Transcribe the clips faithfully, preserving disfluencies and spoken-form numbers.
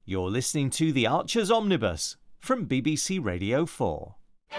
You're listening to The Archer's Omnibus from B B C Radio four.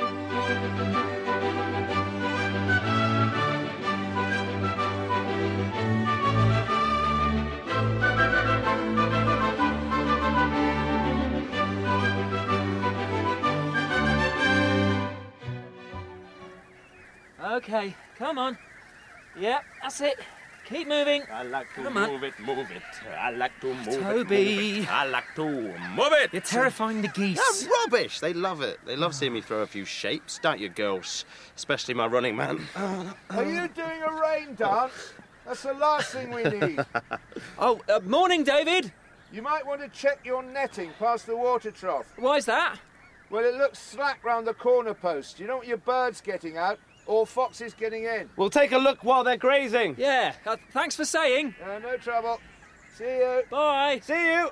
OK, come on. Yep, that's it. Keep moving. I like to Come move on. it, move it. I like to move Toby. it, move it. I like to move it. You're terrifying the geese. That's rubbish. They love it. They love seeing me throw a few shapes, don't you, girls? Especially my running man. Are you doing a rain dance? That's the last thing we need. Oh, uh, morning, David. You might want to check your netting past the water trough. Why's that? Well, it looks slack round the corner post. You don't want your birds getting out or foxes getting in. We'll take a look while they're grazing. Yeah, uh, thanks for saying. Uh, no trouble. See you. Bye. See you.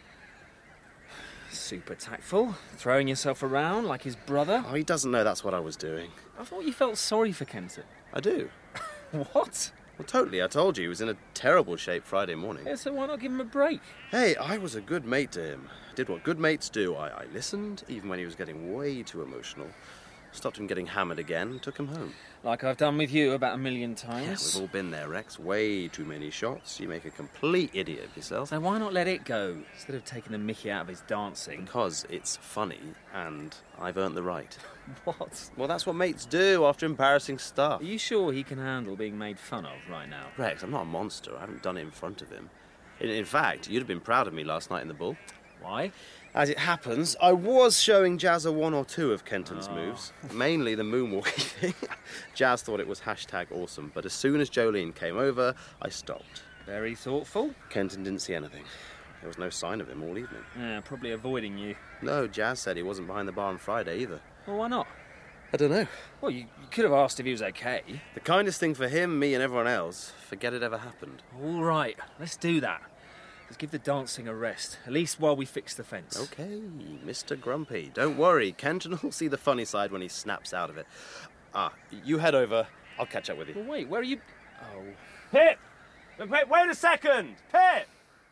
Super tactful, throwing yourself around like his brother. Oh, he doesn't know that's what I was doing. I thought you felt sorry for Kenton. I do. What? Well, totally. I told you he was in a terrible shape Friday morning. Yeah, so why not give him a break? Hey, I was a good mate to him. Did what good mates do. I, I listened, even when he was getting way too emotional. Stopped him getting hammered again, took him home. Like I've done with you about a million Yeah, times. we've all been there, Rex. Way too many shots. You make a complete idiot of yourself. So why not let it go, instead of taking the mickey out of his dancing? Because it's funny, and I've earned the right. What? Well, that's what mates do after embarrassing stuff. Are you sure he can handle being made fun of right now? Rex, I'm not a monster. I haven't done it in front of him. In, in fact, you'd have been proud of me last night in the Bull. Why? As it happens, I was showing Jazza one or two of Kenton's Oh. moves, mainly the moonwalking thing. Jazz thought it was hashtag awesome, but as soon as Jolene came over, I stopped. Very thoughtful. Kenton didn't see anything. There was no sign of him all evening. Yeah, probably avoiding you. No, Jazz said he wasn't behind the bar on Friday either. Well, why not? I don't know. Well, you, you could have asked if he was okay. The kindest thing for him, me and everyone else, forget it ever happened. All right, let's do that. Let's give the dancing a rest, at least while we fix the fence. Okay, Mister Grumpy. Don't worry, Kenton will see the funny side when he snaps out of it. Ah, you head over. I'll catch up with you. Well, wait, where are you... Oh. Pip! Wait, wait a second! Pip!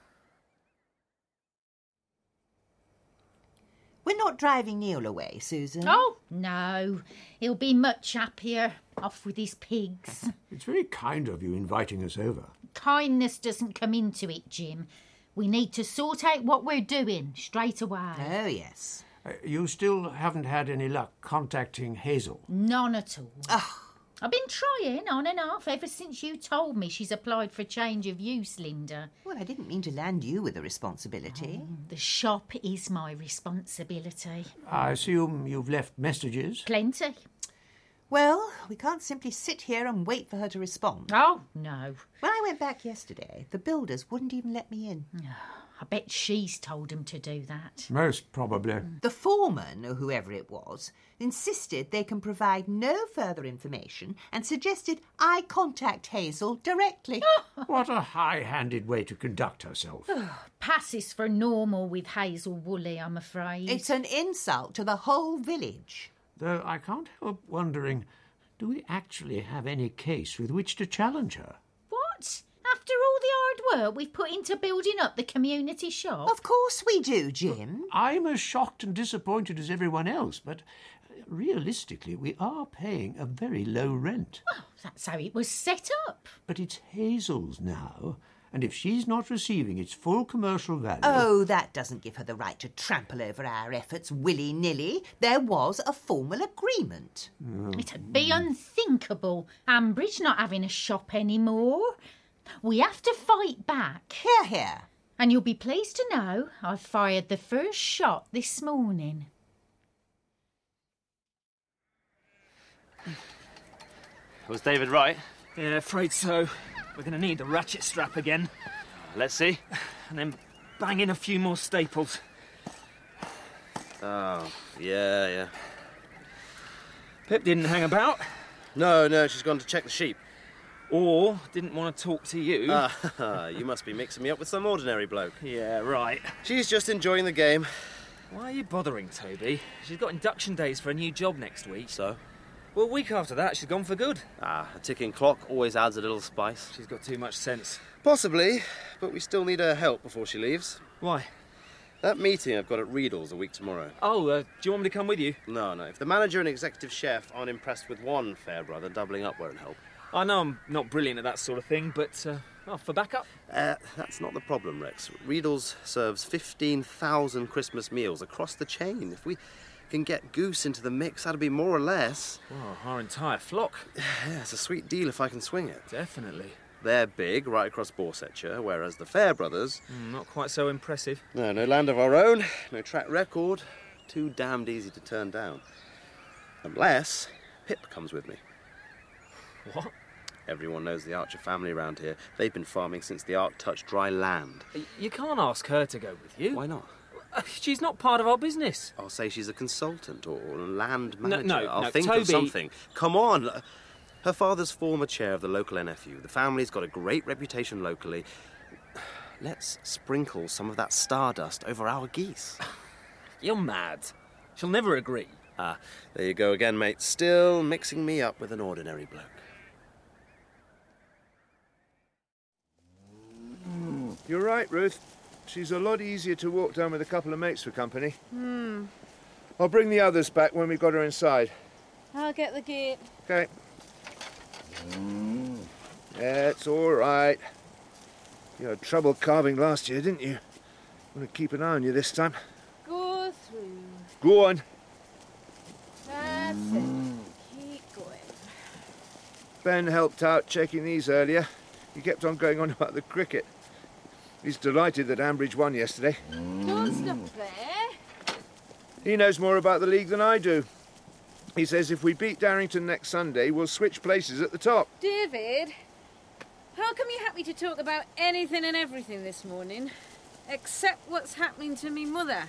We're not driving Neil away, Susan. Oh, no. He'll be much happier off with his pigs. It's very kind of you inviting us over. Kindness doesn't come into it, Jim. We need to sort out what we're doing straight away. Oh, yes. Uh, you still haven't had any luck contacting Hazel? None at all. Oh. I've been trying on and off ever since you told me she's applied for a change of use, Linda. Well, I didn't mean to land you with a responsibility. Oh, the shop is my responsibility. I assume you've left messages? Plenty. Well, we can't simply sit here and wait for her to respond. Oh, no. When I went back yesterday, the builders wouldn't even let me in. I bet she's told him to do that. Most probably. The foreman, or whoever it was, insisted they can provide no further information and suggested I contact Hazel directly. What a high-handed way to conduct herself. Passes for normal with Hazel Woolley, I'm afraid. It's an insult to the whole village. Though I can't help wondering, do we actually have any case with which to challenge her? What? After all the hard work we've put into building up the community shop? Of course we do, Jim. I'm as shocked and disappointed as everyone else, but realistically, we are paying a very low rent. Well, that's how it was set up. But it's Hazel's now, and if she's not receiving its full commercial value... Oh, that doesn't give her the right to trample over our efforts willy-nilly. There was a formal agreement. Oh. It'd be unthinkable, Ambridge not having a shop anymore. We have to fight back. Hear, hear. And you'll be pleased to know I've fired the first shot this morning. Was David right? Yeah, afraid so. We're going to need the ratchet strap again. Let's see. And then bang in a few more staples. Oh, yeah, yeah. Pip didn't hang about. No, no, she's gone to check the sheep. Or didn't want to talk to you. Ah, you must be mixing me up with some ordinary bloke. Yeah, right. She's just enjoying the game. Why are you bothering, Toby? She's got induction days for a new job next week. So? Well, a week after that, she's gone for good. Ah, a ticking clock always adds a little spice. She's got too much sense. Possibly, but we still need her help before she leaves. Why? That meeting I've got at Riedl's a week tomorrow. Oh, uh, do you want me to come with you? No, no. If the manager and executive chef aren't impressed with one Fairbrother, doubling up won't help. I know I'm not brilliant at that sort of thing, but uh, oh, for backup? Uh, that's not the problem, Rex. Riedl's serves fifteen thousand Christmas meals across the chain. If we can get Goose into the mix, that'll be more or less. Well, our entire flock. Yeah, it's a sweet deal if I can swing it. Definitely. They're big, right across Borsetshire, whereas the Fairbrothers... Mm, not quite so impressive. No, no land of our own, no track record. Too damned easy to turn down. Unless Pip comes with me. What? Everyone knows the Archer family around here. They've been farming since the Ark touched dry land. You can't ask her to go with you. Why not? Uh, she's not part of our business. I'll say she's a consultant or a land No, manager. no, I'll no, think Toby... of something. Come on. Her father's former chair of the local N F U. The family's got a great reputation locally. Let's sprinkle some of that stardust over our geese. You're mad. She'll never agree. Ah, there you go again, mate. Still mixing me up with an ordinary bloke. You're right, Ruth. She's a lot easier to walk down with a couple of mates for company. Hmm. I'll bring the others back when we've got her inside. I'll get the gate. Okay. Yeah, it's all right. You had trouble carving last year, didn't you? I'm going to keep an eye on you this time. Go through. Go on. That's it. Keep going. Ben helped out checking these earlier. He kept on going on about the cricket. He's delighted that Ambridge won yesterday. Don't stop there. He knows more about the league than I do. He says if we beat Darrington next Sunday, we'll switch places at the top. David, how come you're happy to talk about anything and everything this morning, except what's happening to me mother?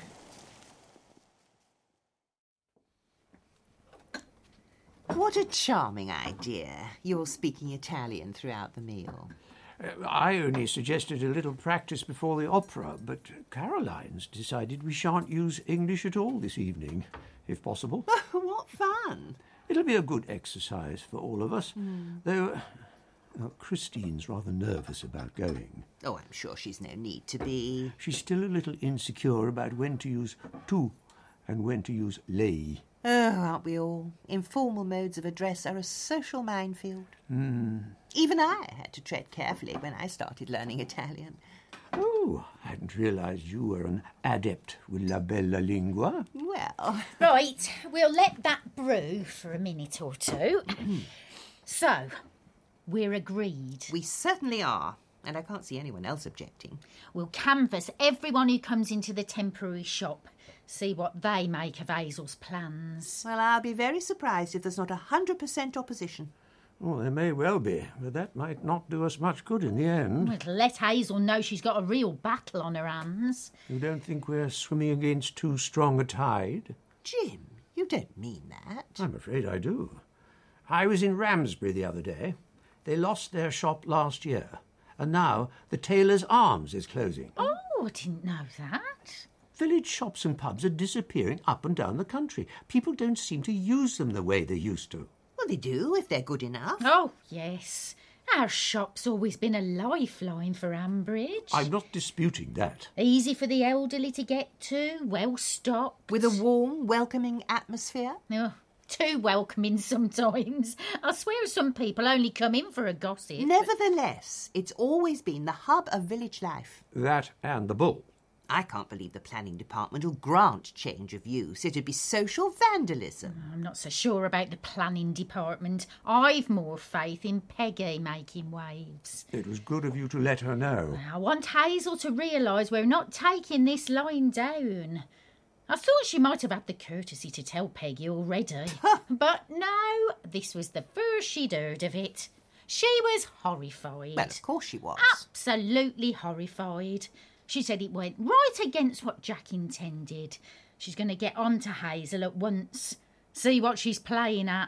What a charming idea, you're speaking Italian throughout the meal. Uh, I only suggested a little practice before the opera, but Caroline's decided we shan't use English at all this evening, if possible. What fun! It'll be a good exercise for all of us, mm. though uh, Christine's rather nervous about going. Oh, I'm sure she's no need to be. She's still a little insecure about when to use tu and when to use lei. Oh, aren't we all? Informal modes of address are a social minefield. Mm. Even I had to tread carefully when I started learning Italian. Oh, I hadn't realised you were an adept with la bella lingua. Well... Right, we'll let that brew for a minute or two. So, we're agreed. We certainly are, and I can't see anyone else objecting. We'll canvass everyone who comes into the temporary shop, see what they make of Hazel's plans. Well, I'll be very surprised if there's not a hundred percent opposition. Oh, there may well be, but that might not do us much good in the end. It'll let Hazel know she's got a real battle on her hands. You don't think we're swimming against too strong a tide? Jim, you don't mean that. I'm afraid I do. I was in Ramsbury the other day. They lost their shop last year, and now the Tailor's Arms is closing. Oh, I didn't know that. Village shops and pubs are disappearing up and down the country. People don't seem to use them the way they used to. Well, they do, if they're good enough. Oh, yes. Our shop's always been a lifeline for Ambridge. I'm not disputing that. Easy for the elderly to get to, well stocked. With a warm, welcoming atmosphere. Oh, too welcoming sometimes. I swear some people only come in for a gossip. Nevertheless, it's always been the hub of village life. That and the bull. I can't believe the planning department will grant change of use. It'd be social vandalism. I'm not so sure about the planning department. I've more faith in Peggy making waves. It was good of you to let her know. I want Hazel to realise we're not taking this line down. I thought she might have had the courtesy to tell Peggy already. But no, this was the first she'd heard of it. She was horrified. Well, of course she was. Absolutely horrified. She said it went right against what Jack intended. She's going to get on to Hazel at once. See what she's playing at.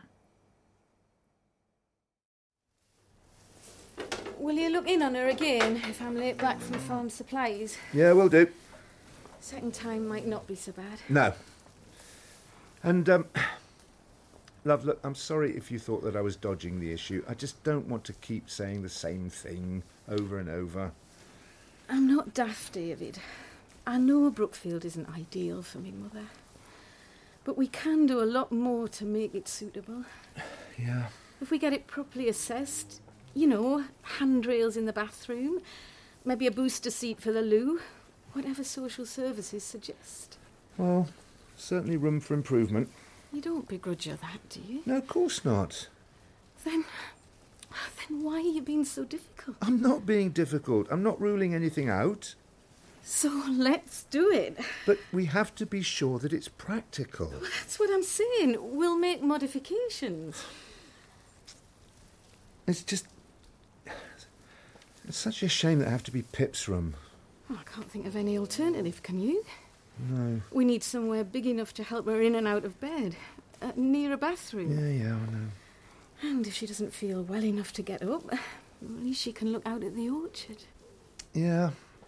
Will you look in on her again if I'm late back from farm supplies? Yeah, we'll do. Second time might not be so bad. No. And, um... Love, look, I'm sorry if you thought that I was dodging the issue. I just don't want to keep saying the same thing over and over. I'm not daft, David. I know Brookfield isn't ideal for me, Mother. But we can do a lot more to make it suitable. Yeah. If we get it properly assessed, you know, handrails in the bathroom, maybe a booster seat for the loo, whatever social services suggest. Well, certainly room for improvement. You don't begrudge her that, do you? No, of course not. Then, then why are you being so difficult? I'm not being difficult. I'm not ruling anything out. So let's do it. But we have to be sure that it's practical. Well, that's what I'm saying. We'll make modifications. It's just... It's such a shame that I have to be Pip's room. Oh, I can't think of any alternative, can you? No. We need somewhere big enough to help her in and out of bed, uh, near a bathroom. Yeah, yeah, I know. And if she doesn't feel well enough to get up, well, at least she can look out at the orchard. Yeah.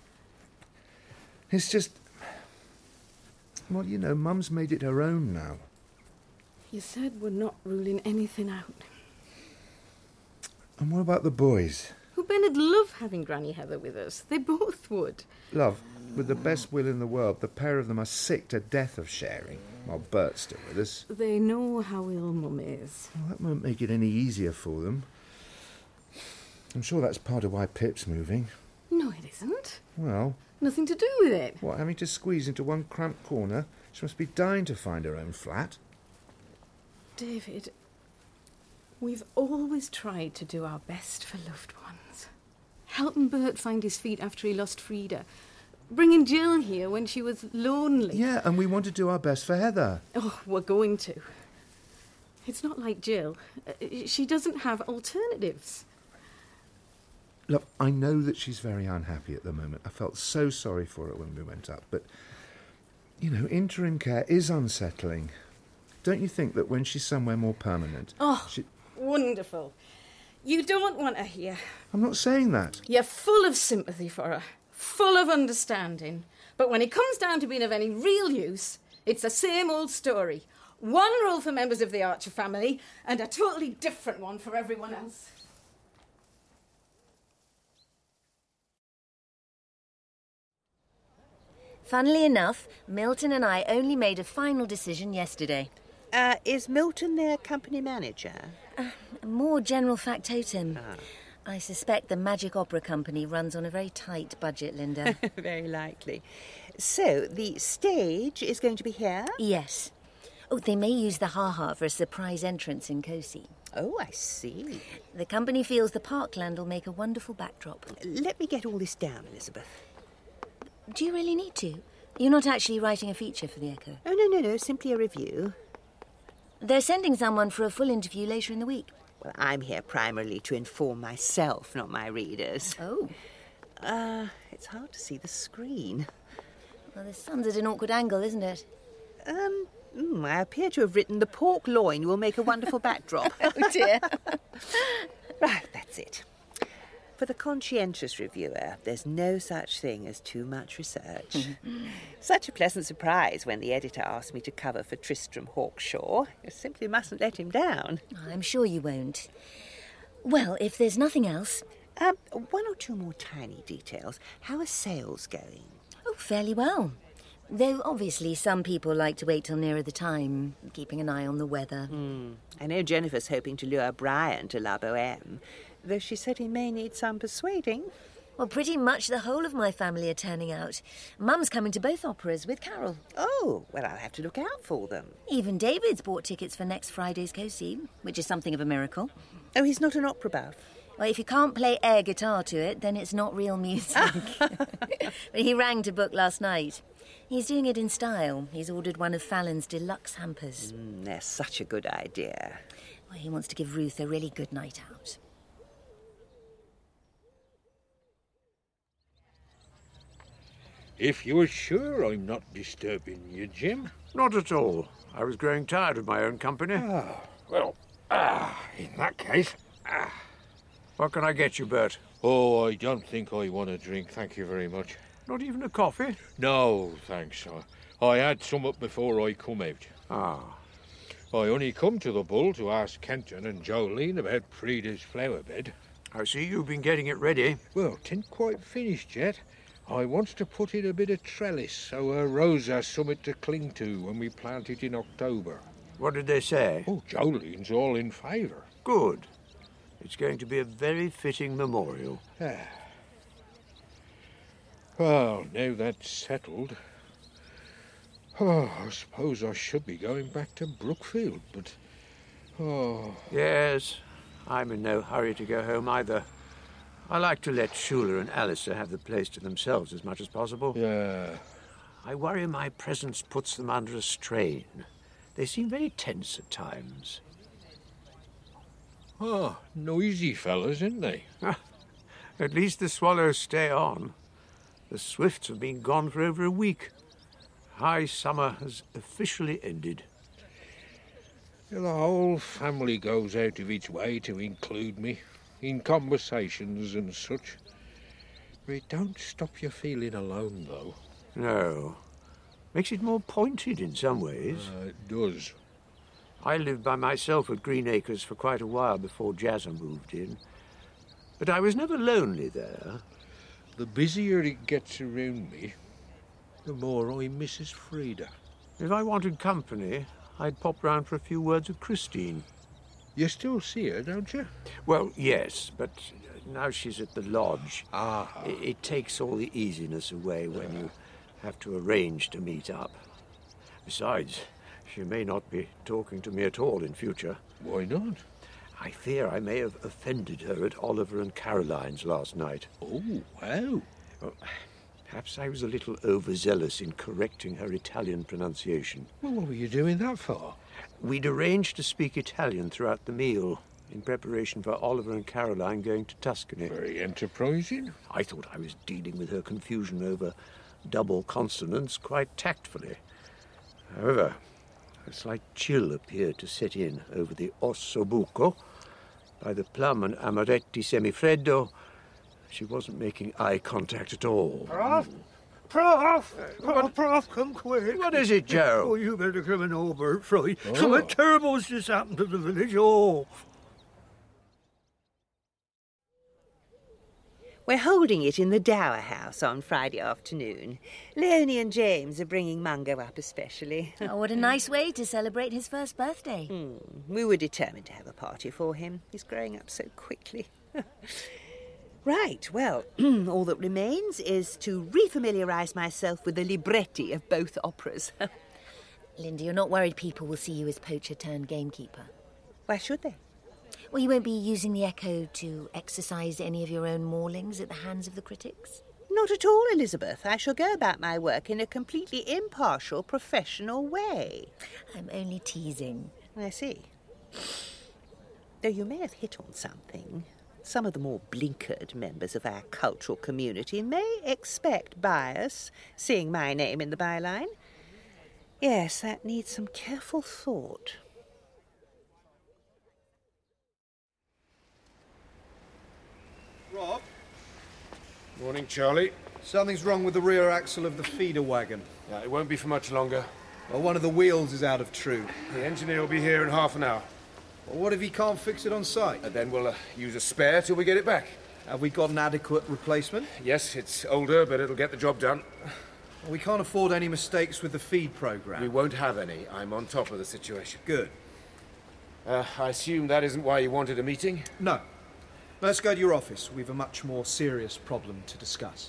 It's just... Well, you know, Mum's made it her own now. You said we're not ruling anything out. And what about the boys? Well, Ben'd love having Granny Heather with us. They both would. Love, with the best will in the world, the pair of them are sick to death of sharing, while Bert's still with us. They know how ill Mum is. Well, that won't make it any easier for them. I'm sure that's part of why Pip's moving. No, it isn't. Well... Nothing to do with it. What, having to squeeze into one cramped corner? She must be dying to find her own flat. David, we've always tried to do our best for loved ones. Helping Bert find his feet after he lost Frida. Bringing Jill here when she was lonely. Yeah, and we want to do our best for Heather. Oh, we're going to. It's not like Jill. She doesn't have alternatives. Look, I know that she's very unhappy at the moment. I felt so sorry for her when we went up, but, you know, interim care is unsettling. Don't you think that when she's somewhere more permanent... Oh, she... wonderful. You don't want her here. I'm not saying that. You're full of sympathy for her, full of understanding. But when it comes down to being of any real use, it's the same old story. One rule for members of the Archer family and a totally different one for everyone else. Funnily enough, Milton and I only made a final decision yesterday. Uh, is Milton their company manager? Uh, more general factotum. Ah. I suspect the Magic Opera Company runs on a very tight budget, Linda. Very likely. So, the stage is going to be here? Yes. Oh, they may use the ha-ha for a surprise entrance in Cosi. Oh, I see. The company feels the parkland will make a wonderful backdrop. Let me get all this down, Elizabeth. Do you really need to? You're not actually writing a feature for the Echo? Oh, no, no, no, simply a review. They're sending someone for a full interview later in the week. Well, I'm here primarily to inform myself, not my readers. Oh. Uh, it's hard to see the screen. Well, the sun's at an awkward angle, isn't it? Um, mm, I appear to have written the pork loin will make a wonderful backdrop. Oh, dear. Right, that's it. For the conscientious reviewer, there's no such thing as too much research. Such a pleasant surprise when the editor asked me to cover for Tristram Hawkshaw. You simply mustn't let him down. I'm sure you won't. Well, if there's nothing else... Um, one or two more tiny details. How are sales going? Oh, fairly well. Though, obviously, some people like to wait till nearer the time, keeping an eye on the weather. Mm. I know Jennifer's hoping to lure Brian to La Boheme, though she said he may need some persuading. Well, pretty much the whole of my family are turning out. Mum's coming to both operas with Carol. Oh, well, I'll have to look out for them. Even David's bought tickets for next Friday's Cosi, which is something of a miracle. Oh, he's not an opera buff? Well, if you can't play air guitar to it, then it's not real music. But he rang to book last night. He's doing it in style. He's ordered one of Fallon's deluxe hampers. Mm, they're such a good idea. Well, he wants to give Ruth a really good night out. If you're sure I'm not disturbing you, Jim. Not at all. I was growing tired of my own company. Ah, well, ah, in that case... Ah. What can I get you, Bert? Oh, I don't think I want a drink, thank you very much. Not even a coffee? No, thanks. I, I had some up before I come out. Ah. I only come to the Bull to ask Kenton and Jolene about Frida's flower bed. I see you've been getting it ready. Well, 'tisn't quite finished yet. I wants to put in a bit of trellis so her rose has something to cling to when we plant it in October. What did they say? Oh, Jolene's all in favour. Good. It's going to be a very fitting memorial. Ah. Well, now that's settled, oh, I suppose I should be going back to Brookfield, but... Oh... Yes, I'm in no hurry to go home either. I like to let Shula and Alistair have the place to themselves as much as possible. Yeah. I worry my presence puts them under a strain. They seem very tense at times. Oh, noisy fellas, isn't they? At least the swallows stay on. The swifts have been gone for over a week. High summer has officially ended. The whole family goes out of its way to include me in conversations and such. But it don't stop you feeling alone, though. No. Makes it more pointed in some ways. Uh, it does. I lived by myself at Greenacres for quite a while before Jazza moved in. But I was never lonely there. The busier it gets around me, the more I misses Frida. If I wanted company, I'd pop round for a few words with Christine. You still see her, don't you? Well, yes, but now she's at the lodge. Ah. It, it takes all the easiness away when you have to arrange to meet up. Besides, she may not be talking to me at all in future. Why not? I fear I may have offended her at Oliver and Caroline's last night. Oh, wow. Well, perhaps I was a little overzealous in correcting her Italian pronunciation. Well, what were you doing that for? We'd arranged to speak Italian throughout the meal, in preparation for Oliver and Caroline going to Tuscany. Very enterprising. I thought I was dealing with her confusion over double consonants quite tactfully. However, a slight chill appeared to set in over the ossobuco. By the plum and amaretti semifreddo, she wasn't making eye contact at all. Prof? Prof! Oh, Prof, come quick. What is it, Joe? Oh, you better come and know, Bert Fry. Oh. Something terrible has just happened to the village. Oh. We're holding it in the Dower House on Friday afternoon. Leonie and James are bringing Mungo up especially. Oh, what a nice way to celebrate his first birthday. Mm, we were determined to have a party for him. He's growing up so quickly. Right, well, all that remains is to refamiliarise myself with the libretti of both operas. Linda, you're not worried people will see you as poacher turned gamekeeper? Why should they? Well, you won't be using the Echo to exercise any of your own maulings at the hands of the critics? Not at all, Elizabeth. I shall go about my work in a completely impartial, professional way. I'm only teasing. I see. Though you may have hit on something. Some of the more blinkered members of our cultural community may expect bias, seeing my name in the byline. Yes, that needs some careful thought. Rob? Morning, Charlie. Something's wrong with the rear axle of the feeder wagon. Yeah, it won't be for much longer. Well, one of the wheels is out of true. The engineer will be here in half an hour. Well, what if he can't fix it on site? And then we'll uh, use a spare till we get it back. Have we got an adequate replacement? Yes, it's older, but it'll get the job done. Well, we can't afford any mistakes with the feed program. We won't have any. I'm on top of the situation. Good. Uh, I assume that isn't why you wanted a meeting? No. Let's go to your office. We've a much more serious problem to discuss.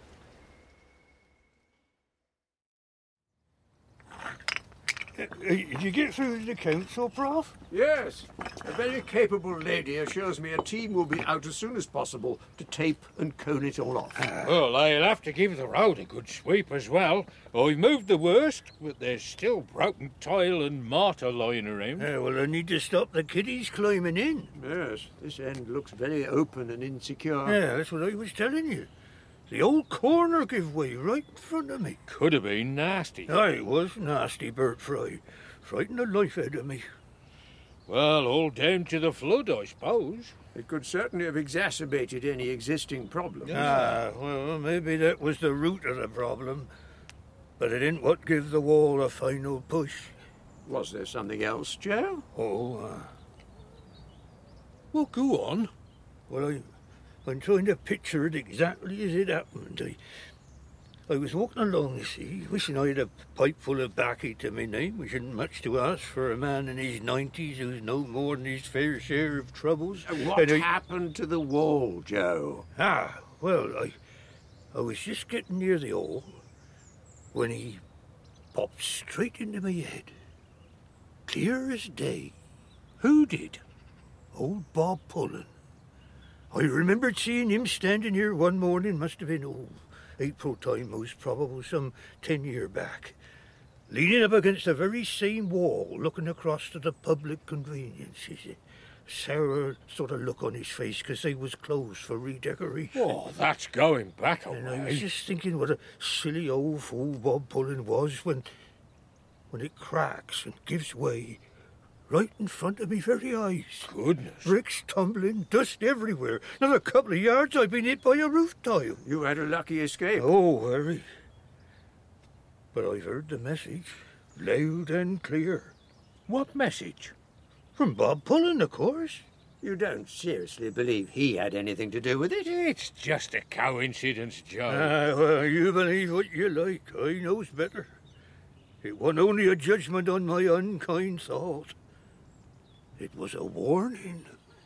Uh, did you get through to the council, Prof? Yes. A very capable lady assures me a team will be out as soon as possible to tape and cone it all off. Well, I'll have to give the road a good sweep as well. I've moved the worst, but there's still broken tile and mortar lying around. Yeah, well, I need to stop the kiddies climbing in. Yes, this end looks very open and insecure. Yeah, that's what I was telling you. The old corner gave way right in front of me. Could have been nasty. I was nasty, Bert Fry. Frightened the life out of me. Well, all down to the flood, I suppose. It could certainly have exacerbated any existing problems. Ah, well, maybe that was the root of the problem. But it ain't what give the wall a final push. Was there something else, Joe? Oh, uh... Well, go on. Well, I... I'm trying to picture it exactly as it happened. I, I was walking along, you see, wishing I had a pipe full of baccy to my name, which isn't much to ask for a man in his nineties who's no more than his fair share of troubles. What And I- happened to the wall, Joe? Ah, well, I, I was just getting near the hole when he popped straight into my head. Clear as day. Who did? Old Bob Pullen. I remembered seeing him standing here one morning, must have been, oh, April time, most probable, some ten year back, leaning up against the very same wall, looking across to the public conveniences. Sour sort of look on his face because they was closed for redecoration. Oh, that's going back a And I way. was just thinking what a silly old fool Bob Pullen was when, when it cracks and gives way right in front of me very eyes. Goodness. Bricks tumbling, dust everywhere. Another couple of yards, I've been hit by a roof tile. You had a lucky escape. Oh, Harry. But I've heard the message, loud and clear. What message? From Bob Pullen, of course. You don't seriously believe he had anything to do with it? It's just a coincidence, Joe. Ah, well, you believe what you like. I knows better. It wasn't only a judgment on my unkind thought. It was a warning.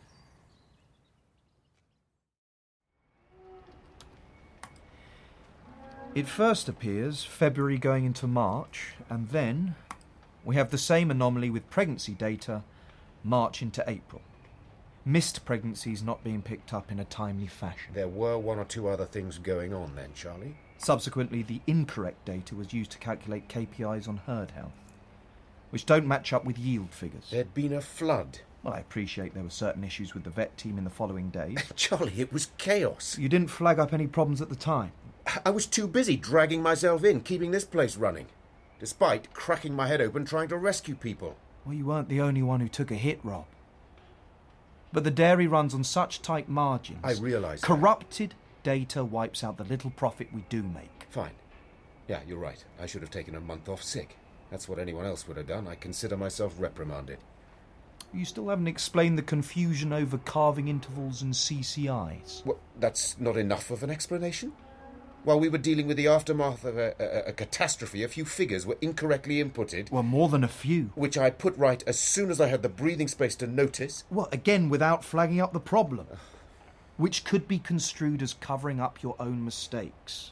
It first appears February going into March, and then we have the same anomaly with pregnancy data March into April. Missed pregnancies not being picked up in a timely fashion. There were one or two other things going on then, Charlie. Subsequently, the incorrect data was used to calculate K P Is on herd health, which don't match up with yield figures. There'd been a flood. Well, I appreciate there were certain issues with the vet team in the following days. Charlie, it was chaos. You didn't flag up any problems at the time. I was too busy dragging myself in, keeping this place running, despite cracking my head open trying to rescue people. Well, you weren't the only one who took a hit, Rob. But the dairy runs on such tight margins. I realise that. Corrupted data wipes out the little profit we do make. Fine. Yeah, you're right. I should have taken a month off sick. That's what anyone else would have done. I consider myself reprimanded. You still haven't explained the confusion over carving intervals and C C Is. Well, that's not enough of an explanation? While we were dealing with the aftermath of a, a, a catastrophe, a few figures were incorrectly inputted. Well, more than a few. Which I put right as soon as I had the breathing space to notice. Well, again, without flagging up the problem, which could be construed as covering up your own mistakes.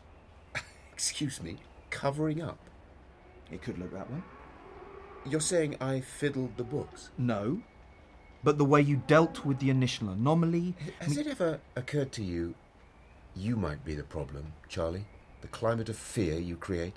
Excuse me, covering up? It could look that way. You're saying I fiddled the books? No, but the way you dealt with the initial anomaly... Has it ever occurred to you you might be the problem, Charlie? The climate of fear you create?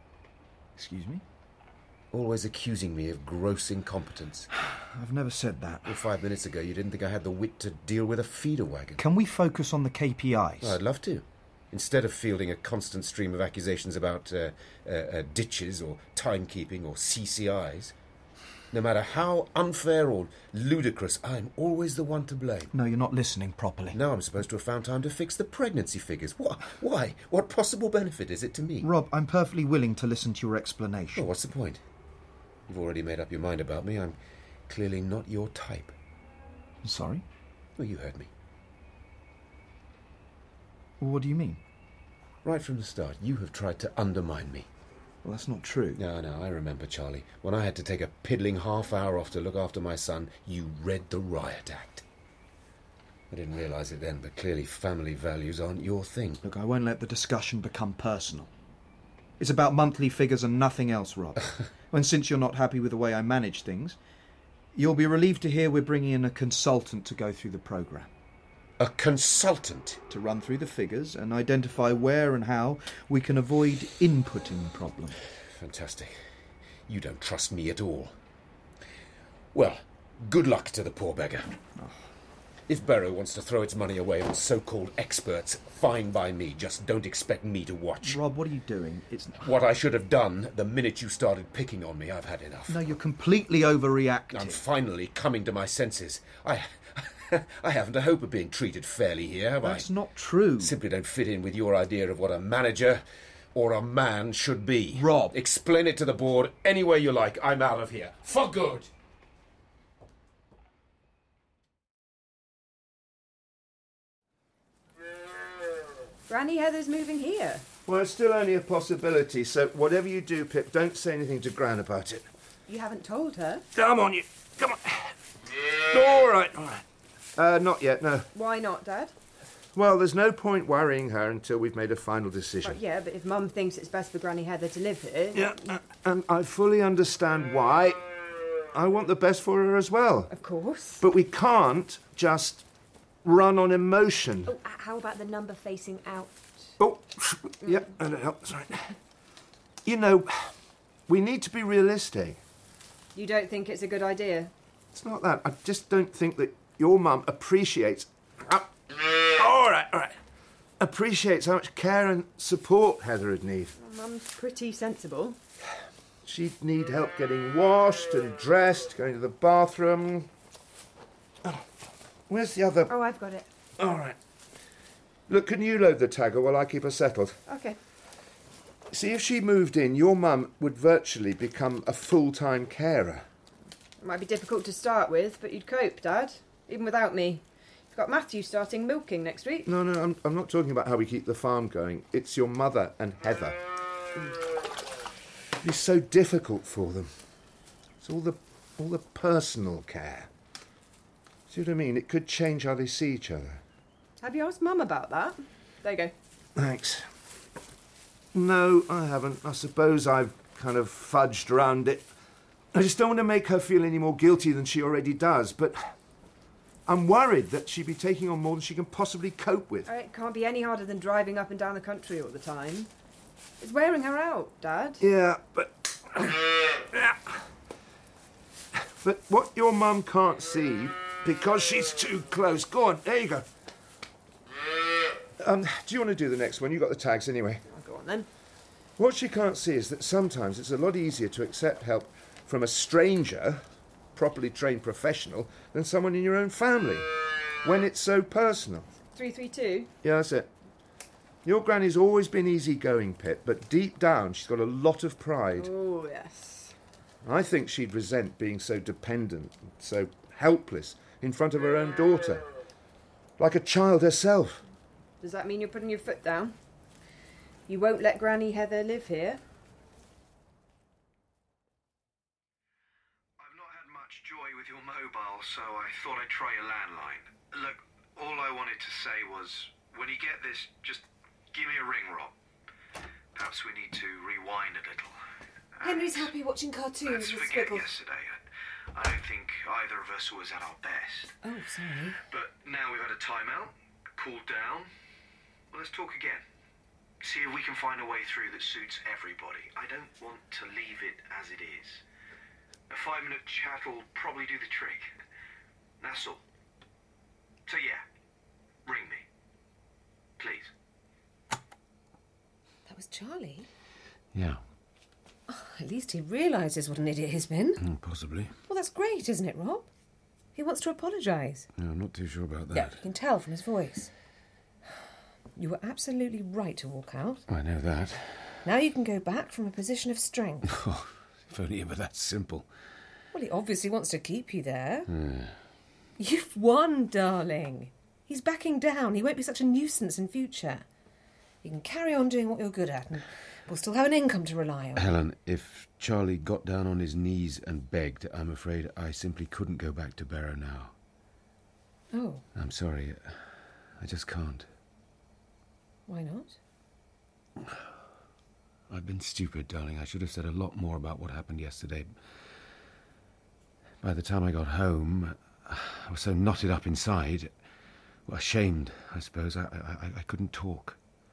Excuse me? Always accusing me of gross incompetence. I've never said that. Well, five minutes ago you didn't think I had the wit to deal with a feeder wagon. Can we focus on the K P Is? Oh, I'd love to. Instead of fielding a constant stream of accusations about uh, uh, uh, ditches or timekeeping or C C Is. No matter how unfair or ludicrous, I'm always the one to blame. No, you're not listening properly. Now I'm supposed to have found time to fix the pregnancy figures. What? Why? What possible benefit is it to me? Rob, I'm perfectly willing to listen to your explanation. Oh, what's the point? You've already made up your mind about me. I'm clearly not your type. Sorry? Well, you heard me. Well, what do you mean? Right from the start, you have tried to undermine me. Well, that's not true. No, no, I remember, Charlie. When I had to take a piddling half hour off to look after my son, you read the riot act. I didn't realise it then, but clearly family values aren't your thing. Look, I won't let the discussion become personal. It's about monthly figures and nothing else, Rob. And since you're not happy with the way I manage things, you'll be relieved to hear we're bringing in a consultant to go through the programme. A consultant? To run through the figures and identify where and how we can avoid inputting problems. Fantastic. You don't trust me at all. Well, good luck to the poor beggar. Oh. If Barrow wants to throw its money away on so-called experts, fine by me. Just don't expect me to watch. Rob, what are you doing? It's what I should have done the minute you started picking on me. I've had enough. No, you're completely overreacting. I'm finally coming to my senses. I... I haven't a hope of being treated fairly here, have I? That's not true. Simply don't fit in with your idea of what a manager or a man should be. Rob. Explain it to the board any way you like. I'm out of here. For good. Granny Heather's moving here. Well, it's still only a possibility, so whatever you do, Pip, don't say anything to Gran about it. You haven't told her? Come on, you. Come on. All right, all right. Uh, not yet, no. Why not, Dad? Well, there's no point worrying her until we've made a final decision. Oh, yeah, but if Mum thinks it's best for Granny Heather to live here... Yeah, uh, and I fully understand why. I want the best for her as well. Of course. But we can't just run on emotion. Oh, how about the number facing out? Oh, yeah, that'll help. Sorry. You know, we need to be realistic. You don't think it's a good idea? It's not that. I just don't think that your mum appreciates... Uh, all right, all right. Appreciates how much care and support Heather would need. Well, Mum's pretty sensible. She'd need help getting washed and dressed, going to the bathroom. Oh, where's the other... Oh, I've got it. All right. Look, can you load the tagger while I keep her settled? OK. See, if she moved in, your mum would virtually become a full-time carer. It might be difficult to start with, but you'd cope, Dad, even without me. You've got Matthew starting milking next week. No, no, I'm, I'm not talking about how we keep the farm going. It's your mother and Heather. It's so difficult for them. It's all the, all the personal care. See what I mean? It could change how they see each other. Have you asked Mum about that? There you go. Thanks. No, I haven't. I suppose I've kind of fudged around it. I just don't want to make her feel any more guilty than she already does, but I'm worried that she'd be taking on more than she can possibly cope with. It can't be any harder than driving up and down the country all the time. It's wearing her out, Dad. Yeah, but... But what your mum can't see, because she's too close... Go on, there you go. Um, do you want to do the next one? You got the tags anyway. I'll go on then. What she can't see is that sometimes it's a lot easier to accept help from a stranger, properly trained professional, than someone in your own family, when it's so personal. three three two? Yeah, that's it. Your granny's always been easygoing, Pip, but deep down she's got a lot of pride. Oh, yes. I think she'd resent being so dependent, so helpless, in front of her own daughter. Like a child herself. Does that mean you're putting your foot down? You won't let Granny Heather live here? I've not had much joy with your mobile, so I thought I'd try your landline. Look, all I wanted to say was, when you get this, just give me a ring, Rob. Perhaps we need to rewind a little. Henry's happy watching cartoons Let's with forget Squiggle. yesterday. I, I don't think either of us was at our best. Oh, sorry. But now we've had a timeout, cooled down. Well, let's talk again. See if we can find a way through that suits everybody. I don't want to leave it as it is. A five-minute chat will probably do the trick. That's all. So yeah, ring me. Please. That was Charlie. Yeah, Oh, at least he realises what an idiot he's been. mm, possibly. Well, that's great, isn't it, Rob? He wants to apologise. No, I'm not too sure about that. Yeah, you can tell from his voice. You were absolutely right to walk out. I know that. Now you can go back from a position of strength. Oh, if only it were that simple. Well, he obviously wants to keep you there. Yeah. You've won, darling. He's backing down. He won't be such a nuisance in future. You can carry on doing what you're good at, and we'll still have an income to rely on. Helen, if Charlie got down on his knees and begged, I'm afraid I simply couldn't go back to Barrow now. Oh, I'm sorry. I just can't. why not? I've been stupid, darling. I should have said a lot more about what happened yesterday. By the time I got home, I was so knotted up inside. Well, ashamed, I suppose. I, I, I couldn't talk.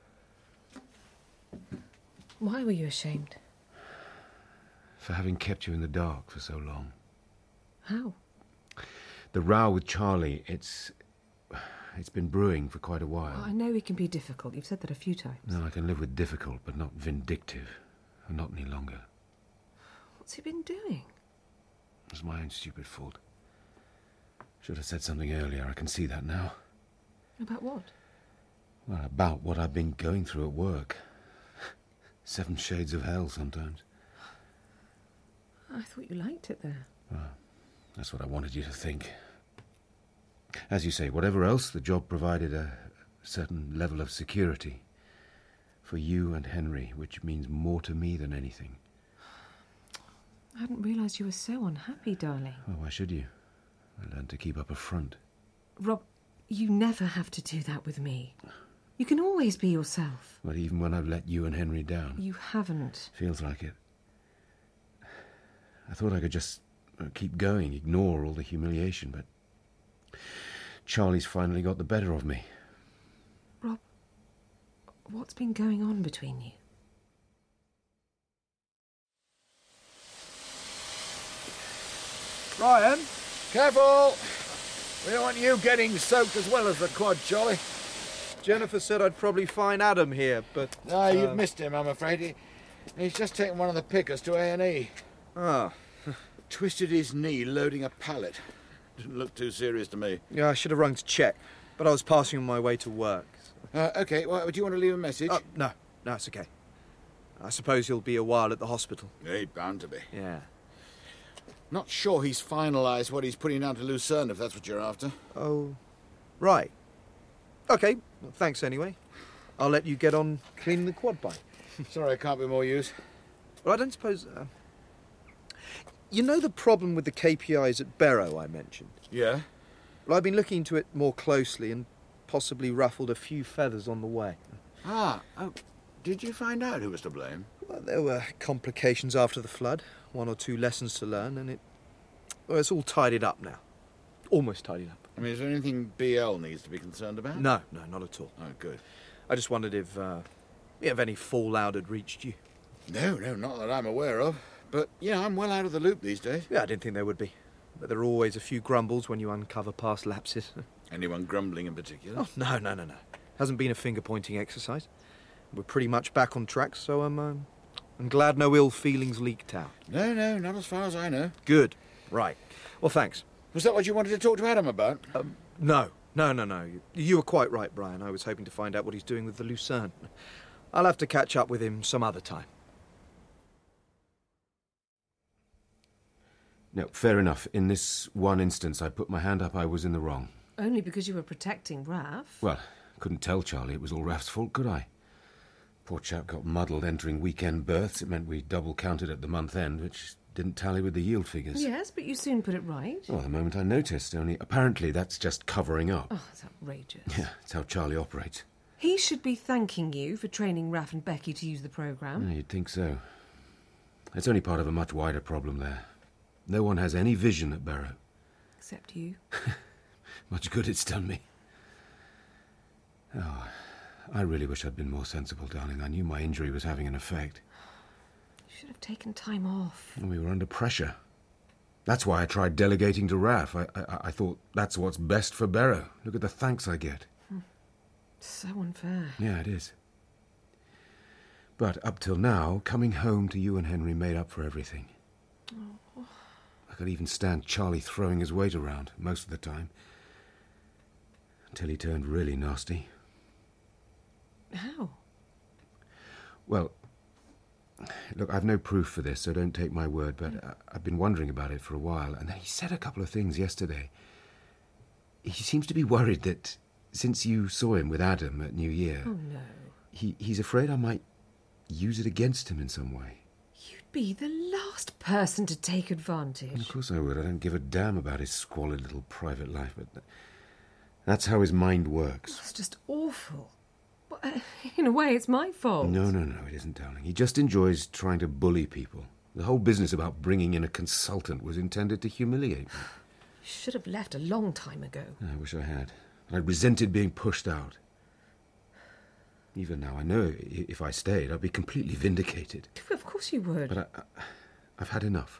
Why were you ashamed? For having kept you in the dark for so long. How? The row with Charlie, it's... It's been brewing for quite a while. Oh, I know it can be difficult. You've said that a few times. No, I can live with difficult, but not vindictive. And not any longer. What's he been doing? It was my own stupid fault. Should have said something earlier. I can see that now. About what? Well, about what I've been going through at work. Seven shades of hell sometimes. I thought you liked it there. Well, that's what I wanted you to think. As you say, whatever else, the job provided a certain level of security. For you and Henry, which means more to me than anything. I hadn't realised you were so unhappy, darling. Well, why should you? I learned to keep up a front. Rob, you never have to do that with me. You can always be yourself. But even when I've let you and Henry down... You haven't. Feels like it. I thought I could just uh, keep going, ignore all the humiliation, but... Charlie's finally got the better of me. Rob, what's been going on between you? Ryan, careful! We don't want you getting soaked as well as the quad, Charlie. Jennifer said I'd probably find Adam here, but... No, uh... you've missed him, I'm afraid. He, he's just taken one of the pickers to A and E. Ah. Twisted his knee loading a pallet. Didn't look too serious to me. Yeah, I should have rung to check, but I was passing on my way to work. So. Uh, OK, well, do you want to leave a message? Uh, no, no, it's OK. I suppose he'll be a while at the hospital. Yeah, he's bound to be. Yeah. Not sure he's finalised what he's putting down to Lucerne, if that's what you're after. Oh, right. OK, well, thanks anyway. I'll let you get on cleaning the quad bike. Sorry, I can't be more use. Well, I don't suppose... Uh... You know the problem with the K P Is at Barrow I mentioned? Yeah? Well, I've been looking into it more closely and possibly ruffled a few feathers on the way. Ah, oh, did you find out who was to blame? Well, there were complications after the flood, one or two lessons to learn, and it... Well, it's all tidied up now. Almost tidied up. I mean, is there anything B L needs to be concerned about? No, no, not at all. Oh, good. I just wondered if, uh, if any fallout had reached you. No, no, not that I'm aware of. But, yeah, I'm well out of the loop these days. Yeah, I didn't think there would be. But there are always a few grumbles when you uncover past lapses. Anyone grumbling in particular? Oh, no, no, no, no. Hasn't been a finger-pointing exercise. We're pretty much back on track, so I'm, um, I'm glad no ill feelings leaked out. No, no, not as far as I know. Good. Right. Well, thanks. Was that what you wanted to talk to Adam about? Um, no. No, no, no. You, you were quite right, Brian. I was hoping to find out what he's doing with the Lucerne. I'll have to catch up with him some other time. No, fair enough. In this one instance, I put my hand up, I was in the wrong. Only because you were protecting Raph? Well, couldn't tell Charlie it was all Raph's fault, could I? Poor chap got muddled entering weekend berths. It meant we double-counted at the month end, which didn't tally with the yield figures. Yes, but you soon put it right. Well, the moment I noticed, only apparently that's just covering up. Oh, that's outrageous. Yeah, it's how Charlie operates. He should be thanking you for training Raph and Becky to use the programme. Yeah, you'd think so. It's only part of a much wider problem there. No one has any vision at Barrow. Except you. Much good it's done me. Oh, I really wish I'd been more sensible, darling. I knew my injury was having an effect. You should have taken time off. And we were under pressure. That's why I tried delegating to Raph. I, I, I thought that's what's best for Barrow. Look at the thanks I get. Hmm. So unfair. Yeah, it is. But up till now, coming home to you and Henry made up for everything. Oh. I could even stand Charlie throwing his weight around most of the time. Until he turned really nasty. How? Well, look, I've no proof for this, so don't take my word, but mm. I've been wondering about it for a while, and then he said a couple of things yesterday. He seems to be worried that since you saw him with Adam at New Year... Oh, no. He, he's afraid I might use it against him in some way. You'd be the last person to take advantage. Of course I would. I don't give a damn about his squalid little private life, but that's how his mind works. That's just awful. Well, uh, in a way, it's my fault. No, no, no, it isn't, darling. He just enjoys trying to bully people. The whole business about bringing in a consultant was intended to humiliate me. You should have left a long time ago. I wish I had. I resented being pushed out. Even now, I know if I stayed, I'd be completely vindicated. Of course you would. But I, I, I've had enough.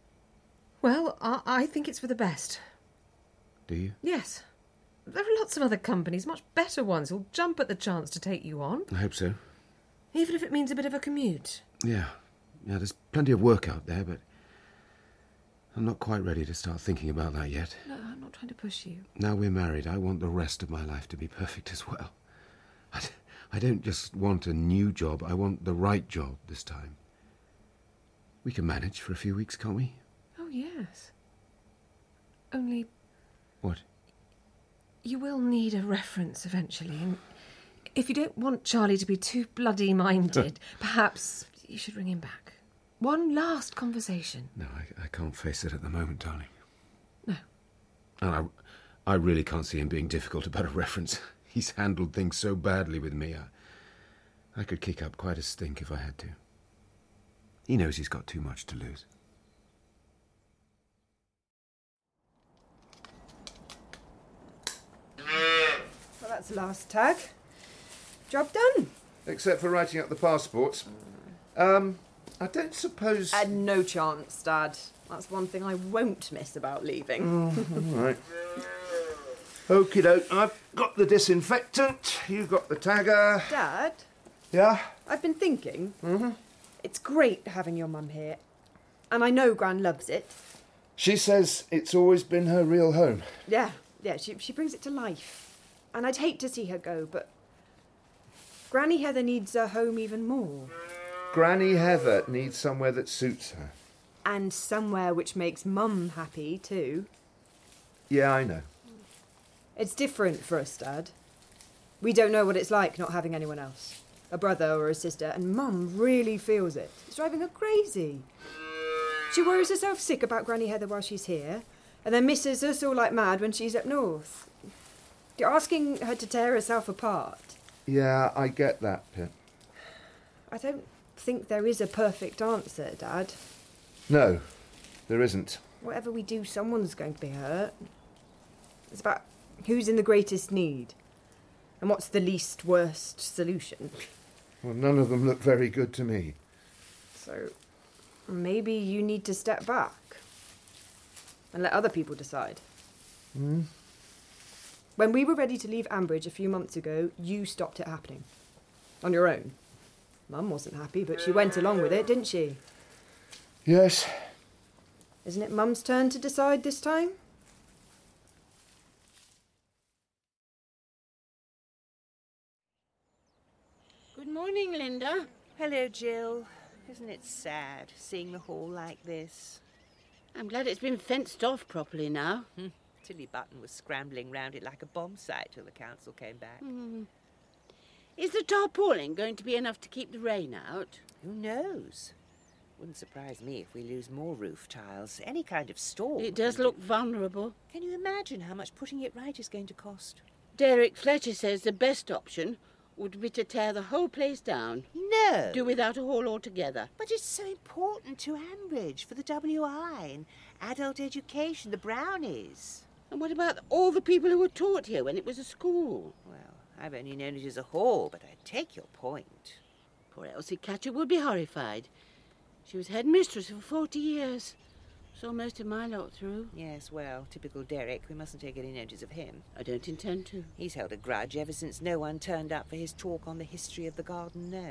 Well, I, I think it's for the best. Do you? Yes. There are lots of other companies, much better ones, who'll jump at the chance to take you on. I hope so. Even if it means a bit of a commute. Yeah. Yeah, there's plenty of work out there, but I'm not quite ready to start thinking about that yet. No, I'm not trying to push you. Now we're married, I want the rest of my life to be perfect as well. I, I don't just want a new job, I want the right job this time. We can manage for a few weeks, can't we? Oh, yes. Only... What? You will need a reference eventually, and If you don't want Charlie to be too bloody minded, perhaps you should ring him back. One last conversation. No, I, I can't face it at the moment, darling. No. And I, I really can't see him being difficult about a reference. He's handled things so badly with me. I, I could kick up quite a stink if I had to. He knows he's got too much to lose. Well, that's the last tag. Job done. Except for writing up the passports. Um, I don't suppose... Uh, no chance, Dad. That's one thing I won't miss about leaving. Mm, all right. Okie doke, I've got the disinfectant, you've got the tagger. Dad? Yeah? I've been thinking. Mm-hmm. It's great having your mum here. And I know Gran loves it. She says it's always been her real home. Yeah, yeah, she, she brings it to life. And I'd hate to see her go, but Granny Heather needs a home even more. Granny Heather needs somewhere that suits her. And somewhere which makes Mum happy, too. Yeah, I know. It's different for us, Dad. We don't know what it's like not having anyone else. A brother or a sister, and Mum really feels it. It's driving her crazy. She worries herself sick about Granny Heather while she's here, and then misses us all like mad when she's up north. You're asking her to tear herself apart. Yeah, I get that, Pip. I don't think there is a perfect answer, Dad. No, there isn't. Whatever we do, someone's going to be hurt. It's about who's in the greatest need, and what's the least worst solution. Well, none of them look very good to me. So maybe you need to step back and let other people decide. Hmm? When we were ready to leave Ambridge a few months ago, you stopped it happening. On your own. Mum wasn't happy, but she went along with it, didn't she? Yes. Isn't it Mum's turn to decide this time? Good morning, Linda. Hello, Jill. Isn't it sad, seeing the hall like this? I'm glad it's been fenced off properly now. Hmm. Tilly Button was scrambling round it like a bomb site till the council came back. Mm. Is the tarpaulin going to be enough to keep the rain out? Who knows? Wouldn't surprise me if we lose more roof tiles. Any kind of storm. It does look vulnerable. Can you imagine how much putting it right is going to cost? Derek Fletcher says the best option would be to tear the whole place down. No! Do without a hall altogether. But it's so important to Ambridge, for the W I and adult education, the Brownies. And what about all the people who were taught here when it was a school? Well, I've only known it as a hall, but I take your point. Poor Elsie Catcher would be horrified. She was headmistress for forty years. Saw most of my lot through. Yes, well, typical Derek. We mustn't take any notice of him. I don't intend to. He's held a grudge ever since no one turned up for his talk on the history of the garden gnome.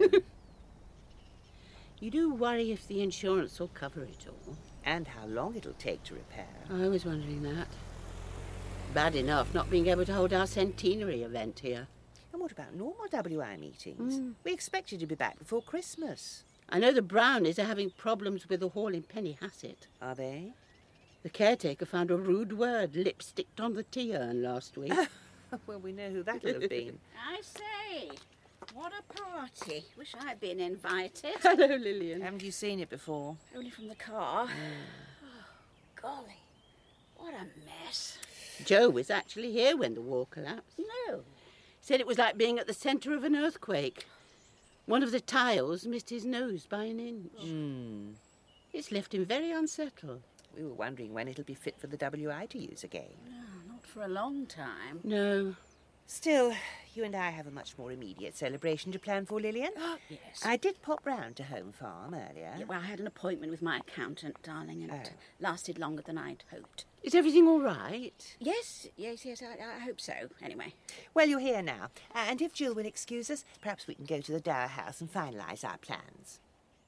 You do worry if the insurance will cover it all. And how long it'll take to repair. I was wondering that. Bad enough not being able to hold our centenary event here. And what about normal W I meetings? Mm. We expected to be back before Christmas. I know the Brownies are having problems with the hall in Pennyhasset. Are they? The caretaker found a rude word lipsticked on the tea urn last week. Well, we know who that'll have been. I say, what a party. Wish I'd been invited. Hello, Lillian. Haven't you seen it before? Only from the car. Mm. Oh, golly, what a mess. Joe was actually here when the wall collapsed. No. Said it was like being at the centre of an earthquake. One of the tiles missed his nose by an inch. Mm. It's left him very unsettled. We were wondering when it'll be fit for the W I to use again. No, not for a long time. No. Still, you and I have a much more immediate celebration to plan for, Lillian. Oh, yes. I did pop round to Home Farm earlier. Yeah, well, I had an appointment with my accountant, darling, and it oh. lasted longer than I'd hoped. Is everything all right? Yes, yes, yes, I, I hope so, anyway. Well, you're here now, and if Jill will excuse us, perhaps we can go to the Dower House and finalise our plans.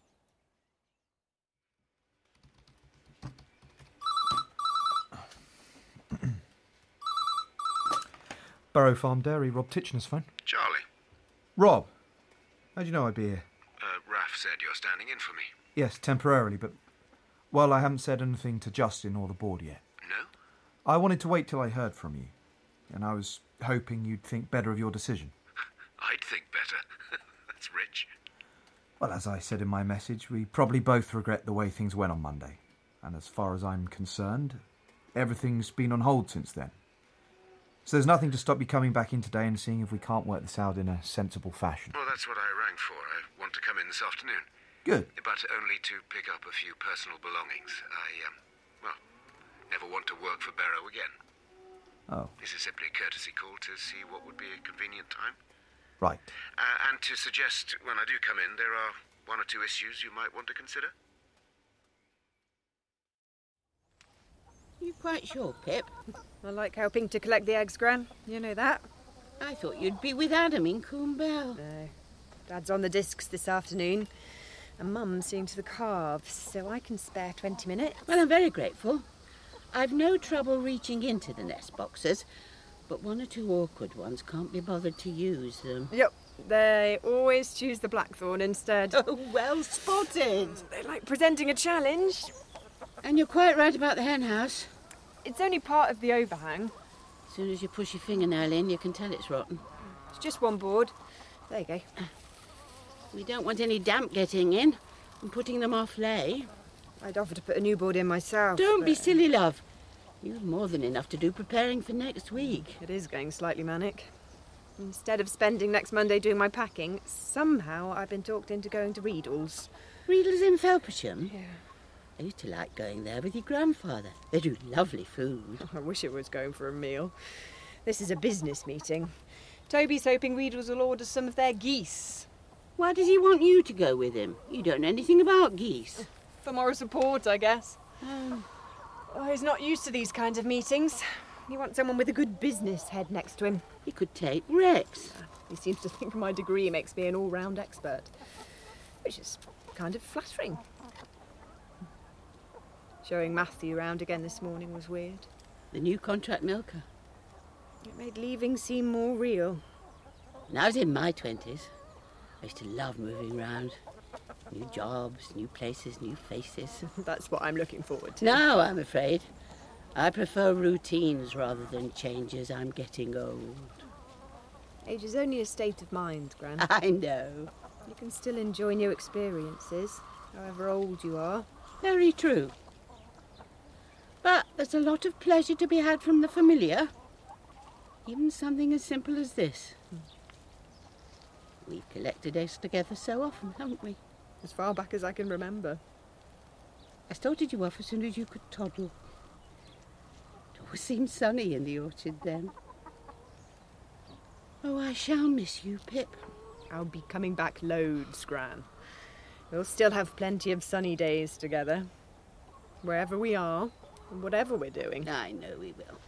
Barrow Farm Dairy, Rob Titchener's phone. Charlie. Rob, how do you know I'd be here? Uh, Raph said you're standing in for me. Yes, temporarily, but, well, I haven't said anything to Justin or the board yet. No? I wanted to wait till I heard from you, and I was hoping you'd think better of your decision. I'd think better. That's rich. Well, as I said in my message, we probably both regret the way things went on Monday. And as far as I'm concerned, everything's been on hold since then. So there's nothing to stop you coming back in today and seeing if we can't work this out in a sensible fashion. Well, that's what I rang for. I want to come in this afternoon. Good. But only to pick up a few personal belongings. I, um, well, never want to work for Barrow again. Oh. This is simply a courtesy call to see what would be a convenient time. Right. Uh, and to suggest, when I do come in, there are one or two issues you might want to consider. You quite sure, Pip? I like helping to collect the eggs, Gran. You know that. I thought you'd be with Adam in Coombell. No. Dad's on the discs this afternoon, and Mum's seeing to the calves, so I can spare twenty minutes. Well, I'm very grateful. I've no trouble reaching into the nest boxes, but one or two awkward ones can't be bothered to use them. Yep, they always choose the blackthorn instead. Oh, well spotted. They like presenting a challenge. And you're quite right about the hen house. It's only part of the overhang. As soon as you push your fingernail in, you can tell it's rotten. It's just one board. There you go. We don't want any damp getting in and putting them off lay. I'd offer to put a new board in myself. Don't but... be silly, love. You've more than enough to do preparing for next week. It is going slightly manic. Instead of spending next Monday doing my packing, somehow I've been talked into going to Riedl's. Riedl's in Felpersham? Yeah. I used to like going there with your grandfather. They do lovely food. I wish it was going for a meal. This is a business meeting. Toby's hoping Riedl's will order some of their geese. Why does he want you to go with him? You don't know anything about geese. For moral support, I guess. Oh. Oh, he's not used to these kinds of meetings. He wants someone with a good business head next to him. He could take Rex. He seems to think my degree makes me an all-round expert, which is kind of flattering. Showing Matthew round again this morning was weird. The new contract milker. It made leaving seem more real. When I was in my twenties, I used to love moving round. New jobs, new places, new faces. That's what I'm looking forward to. No, I'm afraid. I prefer routines rather than changes. I'm getting old. Age is only a state of mind, Gran. I know. You can still enjoy new experiences, however old you are. Very true. But there's a lot of pleasure to be had from the familiar. Even something as simple as this. We've collected eggs together so often, haven't we? As far back as I can remember. I started you off as soon as you could toddle. It always seemed sunny in the orchard then. Oh, I shall miss you, Pip. I'll be coming back loads, Gran. We'll still have plenty of sunny days together. Wherever we are, and whatever we're doing. I know we will.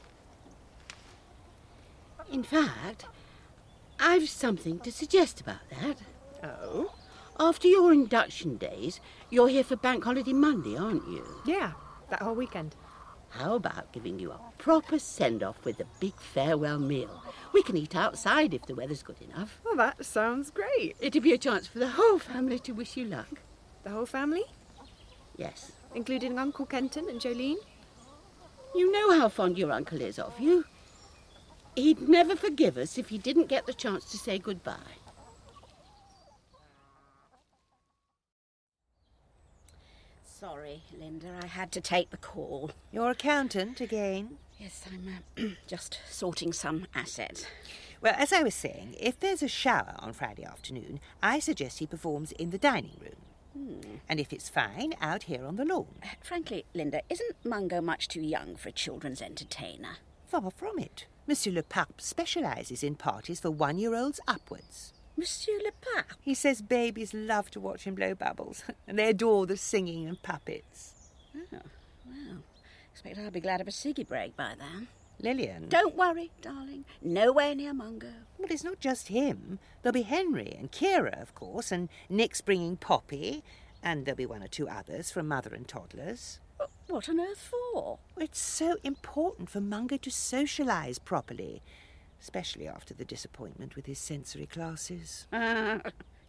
In fact, I've something to suggest about that. Oh? After your induction days, you're here for Bank Holiday Monday, aren't you? Yeah, that whole weekend. How about giving you a proper send-off with a big farewell meal? We can eat outside if the weather's good enough. Well, that sounds great. It'll be a chance for the whole family to wish you luck. The whole family? Yes. Including Uncle Kenton and Jolene? You know how fond your uncle is of you. He'd never forgive us if he didn't get the chance to say goodbye. Sorry, Linda, I had to take the call. Your accountant again? Yes, I'm uh, just sorting some assets. Well, as I was saying, if there's a shower on Friday afternoon, I suggest he performs in the dining room. Hmm. And if it's fine, out here on the lawn. Uh, frankly, Linda, isn't Mungo much too young for a children's entertainer? Far from it. Monsieur Le Pape specialises in parties for one-year-olds upwards. Monsieur Le Pape? He says babies love to watch him blow bubbles, and they adore the singing and puppets. Oh, well, expect I'll be glad of a ciggy break by then. Lillian. Don't worry, darling. Nowhere near Mungo. Well, it's not just him. There'll be Henry and Kira, of course, and Nick's bringing Poppy, and there'll be one or two others from Mother and Toddlers. What on earth for? It's so important for Mungo to socialise properly, especially after the disappointment with his sensory classes. Uh,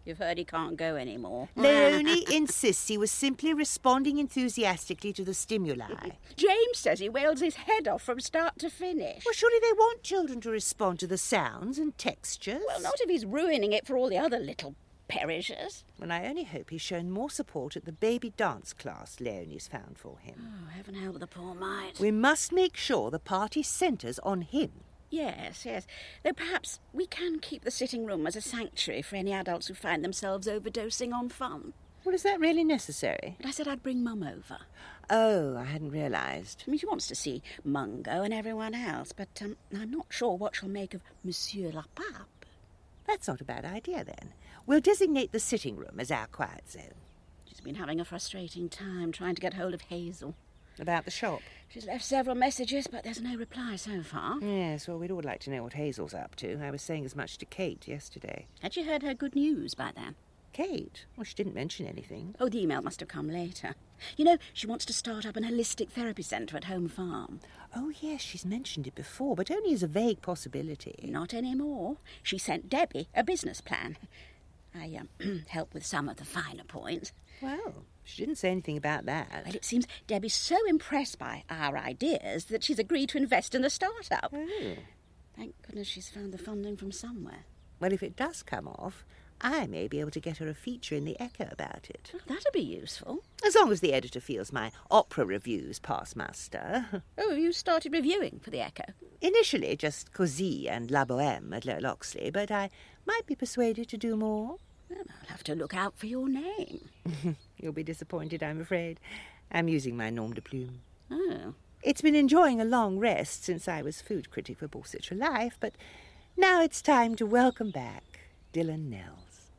You've heard he can't go anymore. Leonie insists he was simply responding enthusiastically to the stimuli. James says he wails his head off from start to finish. Well, surely they want children to respond to the sounds and textures. Well, not if he's ruining it for all the other little perishers. Well, I only hope he's shown more support at the baby dance class Leonie's found for him. Oh, heaven help the poor mite. We must make sure the party centres on him. Yes, yes. Though perhaps we can keep the sitting room as a sanctuary for any adults who find themselves overdosing on fun. Well, is that really necessary? But I said I'd bring Mum over. Oh, I hadn't realised. I mean, she wants to see Mungo and everyone else, but um, I'm not sure what she'll make of Monsieur Lapape. That's not a bad idea, then. We'll designate the sitting room as our quiet zone. She's been having a frustrating time trying to get hold of Hazel. About the shop? She's left several messages, but there's no reply so far. Yes, well, we'd all like to know what Hazel's up to. I was saying as much to Kate yesterday. Had you heard her good news by then? Kate? Well, she didn't mention anything. Oh, the email must have come later. You know, she wants to start up an holistic therapy centre at Home Farm. Oh, yes, she's mentioned it before, but only as a vague possibility. Not anymore. She sent Debbie a business plan. I um, helped with some of the finer points. Well, she didn't say anything about that. Well, it seems Debbie's so impressed by our ideas that she's agreed to invest in the start-up. Oh. Thank goodness she's found the funding from somewhere. Well, if it does come off, I may be able to get her a feature in the Echo about it. Well, that'd be useful. As long as the editor feels my opera reviews pass muster. Oh, you started reviewing for the Echo? Initially just Così and La Bohème at Loxley, but I might be persuaded to do more. Well, I'll have to look out for your name. You'll be disappointed, I'm afraid. I'm using my nom de plume. Oh. It's been enjoying a long rest since I was food critic for Borsetshire Life, but now it's time to welcome back Dylan Nels.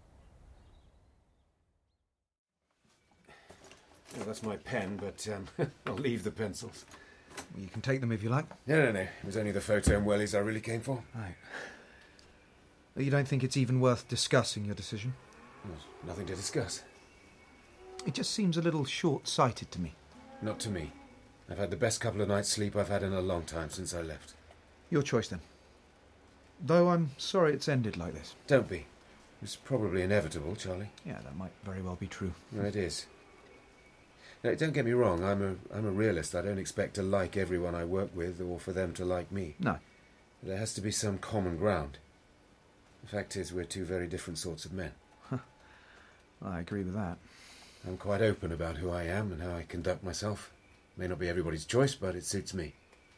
Well, that's my pen, but um, I'll leave the pencils. You can take them if you like. No, no, no. It was only the photo and wellies I really came for. Right. You don't think it's even worth discussing your decision? Well, nothing to discuss. It just seems a little short-sighted to me. Not to me. I've had the best couple of nights' sleep I've had in a long time since I left. Your choice, then. Though I'm sorry it's ended like this. Don't be. It's probably inevitable, Charlie. Yeah, that might very well be true. No, it is. Now, don't get me wrong, I'm a, I'm a realist. I don't expect to like everyone I work with or for them to like me. No. But there has to be some common ground. The fact is, we're two very different sorts of men. Huh. I agree with that. I'm quite open about who I am and how I conduct myself. May not be everybody's choice, but it suits me.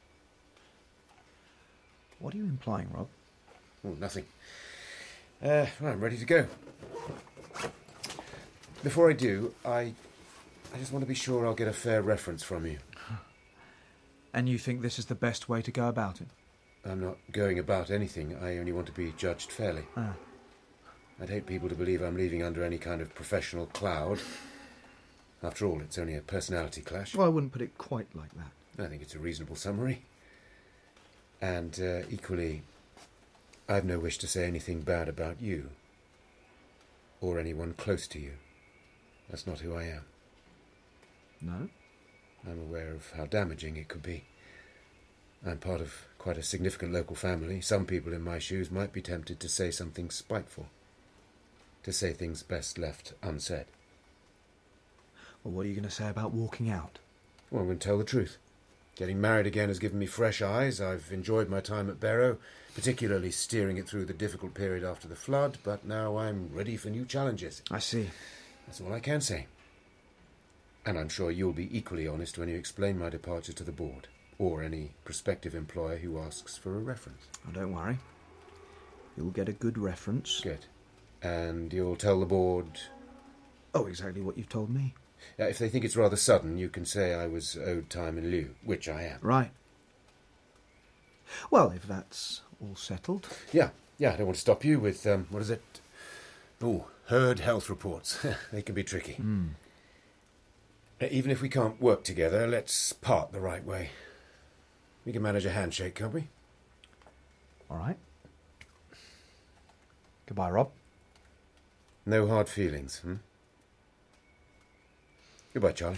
What are you implying, Rob? Oh, nothing. Uh, well, I'm ready to go. Before I do, I, I just want to be sure I'll get a fair reference from you. And you think this is the best way to go about it? I'm not going about anything. I only want to be judged fairly. Ah. I'd hate people to believe I'm leaving under any kind of professional cloud. After all, it's only a personality clash. Well, I wouldn't put it quite like that. I think it's a reasonable summary. And uh, equally, I've no wish to say anything bad about you. Or anyone close to you. That's not who I am. No? I'm aware of how damaging it could be. I'm part of quite a significant local family. Some people in my shoes might be tempted to say something spiteful. To say things best left unsaid. Well, what are you going to say about walking out? Well, I'm going to tell the truth. Getting married again has given me fresh eyes. I've enjoyed my time at Barrow, particularly steering it through the difficult period after the flood, but now I'm ready for new challenges. I see. That's all I can say. And I'm sure you'll be equally honest when you explain my departure to the board, or any prospective employer who asks for a reference. Oh, don't worry. You'll get a good reference. Good. And you'll tell the board... Oh, exactly what you've told me. Uh, if they think it's rather sudden, you can say I was owed time in lieu, which I am. Right. Well, if that's all settled... Yeah, yeah, I don't want to stop you with, um, what is it? Oh, herd health reports. They can be tricky. Mm. Uh, even if we can't work together, let's part the right way. We can manage a handshake, can't we? All right. Goodbye, Rob. No hard feelings, hmm? Goodbye, Charlie.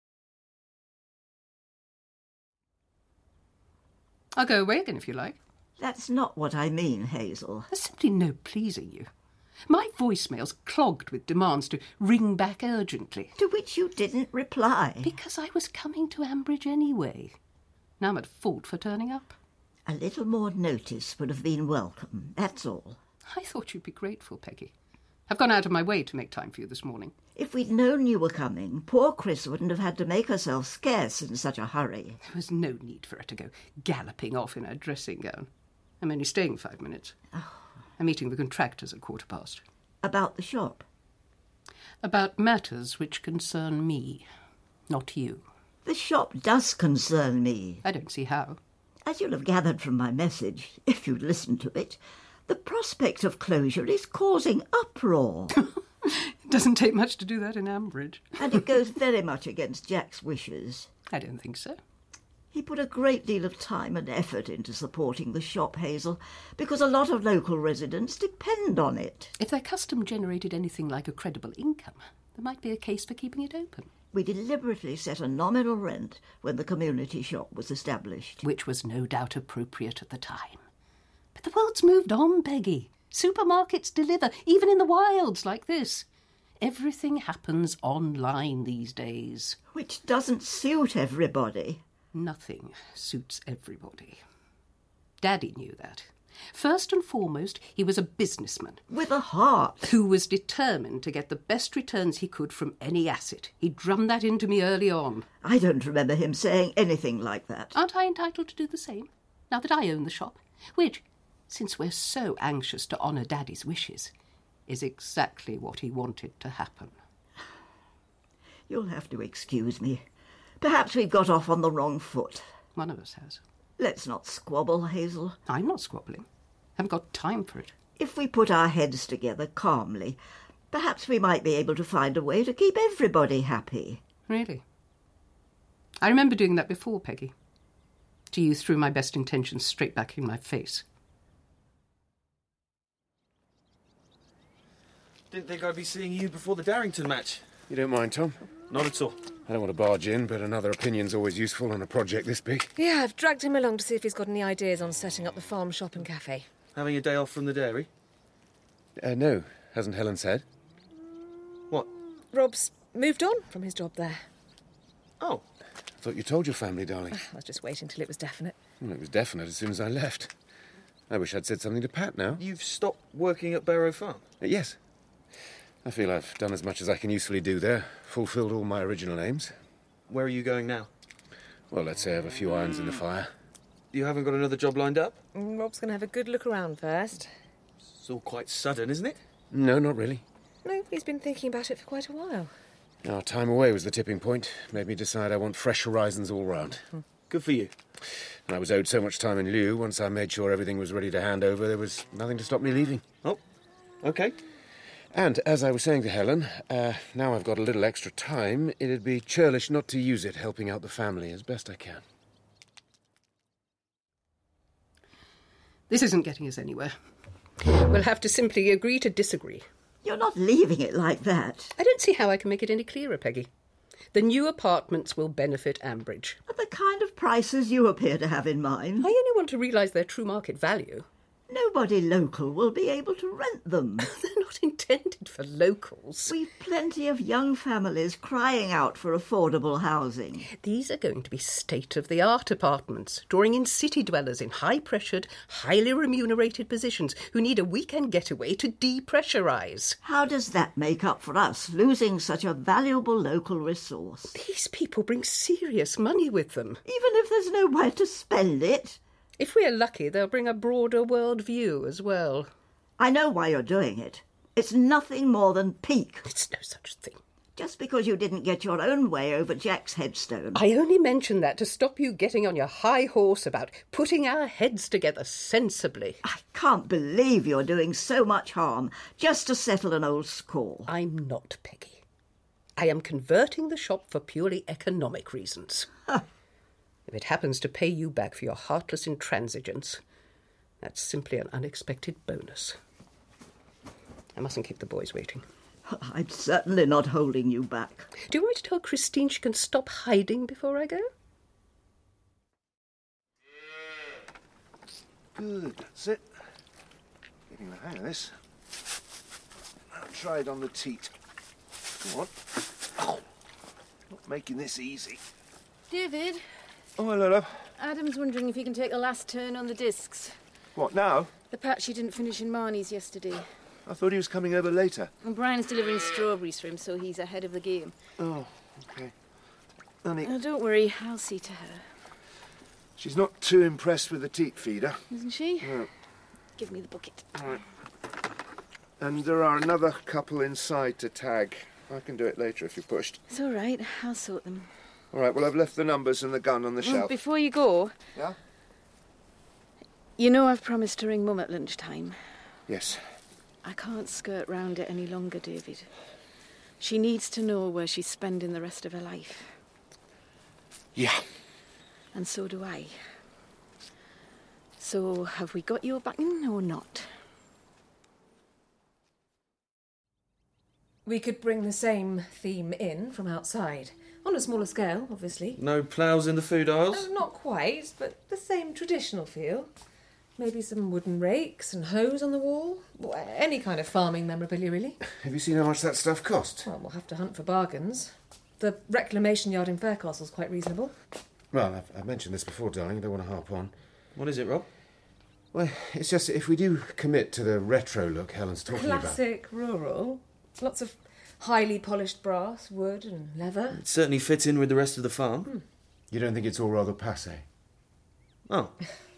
I'll go away again if you like. That's not what I mean, Hazel. There's simply no pleasing you. My voicemail's clogged with demands to ring back urgently. To which you didn't reply. Because I was coming to Ambridge anyway. Now I'm at fault for turning up. A little more notice would have been welcome, that's all. I thought you'd be grateful, Peggy. I've gone out of my way to make time for you this morning. If we'd known you were coming, poor Chris wouldn't have had to make herself scarce in such a hurry. There was no need for her to go galloping off in her dressing gown. I'm only staying five minutes. Oh. I'm meeting the contractors at quarter past. About the shop? About matters which concern me, not you. The shop does concern me. I don't see how. As you'll have gathered from my message, if you'd listened to it, the prospect of closure is causing uproar. It doesn't take much to do that in Ambridge. And it goes very much against Jack's wishes. I don't think so. He put a great deal of time and effort into supporting the shop, Hazel, because a lot of local residents depend on it. If their custom generated anything like a credible income, there might be a case for keeping it open. We deliberately set a nominal rent when the community shop was established. Which was no doubt appropriate at the time. But the world's moved on, Peggy. Supermarkets deliver, even in the wilds like this. Everything happens online these days. Which doesn't suit everybody. Nothing suits everybody. Daddy knew that. First and foremost, he was a businessman. With a heart. Who was determined to get the best returns he could from any asset. He drummed that into me early on. I don't remember him saying anything like that. Aren't I entitled to do the same, now that I own the shop? Which, since we're so anxious to honour Daddy's wishes, is exactly what he wanted to happen. You'll have to excuse me. Perhaps we've got off on the wrong foot. One of us has. Let's not squabble, Hazel. I'm not squabbling. I haven't got time for it. If we put our heads together calmly, perhaps we might be able to find a way to keep everybody happy. Really? I remember doing that before, Peggy. To you threw my best intentions straight back in my face. Didn't think I'd be seeing you before the Darrington match. You don't mind, Tom? Not at all. I don't want to barge in, but another opinion's always useful on a project this big. Yeah, I've dragged him along to see if he's got any ideas on setting up the farm shop and cafe. Having a day off from the dairy? Uh, no, hasn't Helen said. What? Rob's moved on from his job there. Oh. I thought you told your family, darling. I was just waiting till it was definite. Well, it was definite as soon as I left. I wish I'd said something to Pat now. You've stopped working at Barrow Farm? Uh, yes. I feel I've done as much as I can usefully do there, fulfilled all my original aims. Where are you going now? Well, let's say I have a few irons in the fire. You haven't got another job lined up? Mm, Rob's going to have a good look around first. It's all quite sudden, isn't it? No, not really. No, he's been thinking about it for quite a while. Our time away was the tipping point. Made me decide I want fresh horizons all round. Good for you. And I was owed so much time in lieu. Once I made sure everything was ready to hand over, there was nothing to stop me leaving. Oh, OK. And, as I was saying to Helen, uh, now I've got a little extra time, it'd be churlish not to use it helping out the family as best I can. This isn't getting us anywhere. We'll have to simply agree to disagree. You're not leaving it like that. I don't see how I can make it any clearer, Peggy. The new apartments will benefit Ambridge. At the kind of prices you appear to have in mind. I only want to realise their true market value. Nobody local will be able to rent them. They're not intended for locals. We've plenty of young families crying out for affordable housing. These are going to be state-of-the-art apartments, drawing in city dwellers in high-pressured, highly remunerated positions who need a weekend getaway to depressurise. How does that make up for us, losing such a valuable local resource? These people bring serious money with them. Even if there's nowhere to spend it? If we're lucky, they'll bring a broader world view as well. I know why you're doing it. It's nothing more than pique. It's no such thing. Just because you didn't get your own way over Jack's headstone. I only mention that to stop you getting on your high horse about putting our heads together sensibly. I can't believe you're doing so much harm just to settle an old score. I'm not, Peggy. I am converting the shop for purely economic reasons. Huh. If it happens to pay you back for your heartless intransigence, that's simply an unexpected bonus. I mustn't keep the boys waiting. I'm certainly not holding you back. Do you want me to tell Christine she can stop hiding before I go? Good, that's it. Getting the hang of this. I'll try it on the teat. Come on. Oh, not making this easy. David, Oh, hello, love. Adam's wondering if you can take the last turn on the discs. What, now? The patch you didn't finish in Marnie's yesterday. I thought he was coming over later. And Brian's delivering strawberries for him, so he's ahead of the game. Oh, okay. Honey, Oh, don't worry, I'll see to her. she's not too impressed with the teat feeder. Isn't she? No. Give me the bucket. All right. And there are another couple inside to tag. I can do it later if you're pushed. It's all right, I'll sort them. All right, well, I've left the numbers and the gun on the Well, shelf. before you go... Yeah? You know I've promised to ring Mum at lunchtime. Yes. I can't skirt round it any longer, David. She needs to know where she's spending the rest of her life. Yeah. And so do I. So, have we got your backing or not? We could bring the same theme in from outside. On a smaller scale, obviously. No ploughs in the food aisles? Oh, not quite, but the same traditional feel. Maybe some wooden rakes and hoes on the wall. Well, any kind of farming memorabilia, really. Have you seen how much that stuff cost? Well, we'll have to hunt for bargains. The reclamation yard in Faircastle's quite reasonable. Well, I've, I've mentioned this before, darling. I don't want to harp on. What is it, Rob? Well, it's just if we do commit to the retro look Helen's talking about. Classic rural. Lots of highly polished brass, wood and leather. It certainly fits in with the rest of the farm. Hmm. You don't think it's all rather passé? Oh.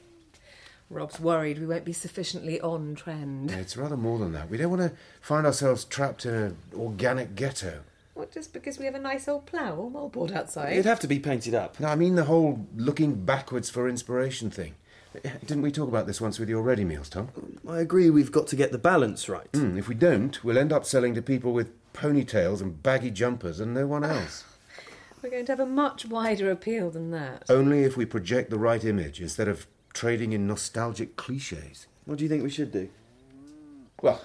Rob's worried we won't be sufficiently on trend. Yeah, it's rather more than that. We don't want to find ourselves trapped in an organic ghetto. What, just because we have a nice old plough or moldboard outside? It'd have to be painted up. No, I mean the whole looking backwards for inspiration thing. Didn't we talk about this once with your ready meals, Tom? I agree we've got to get the balance right. Mm, if we don't, we'll end up selling to people with ponytails and baggy jumpers and no one else. We're going to have a much wider appeal than that. Only if we project the right image instead of trading in nostalgic cliches. What do you think we should do? Well,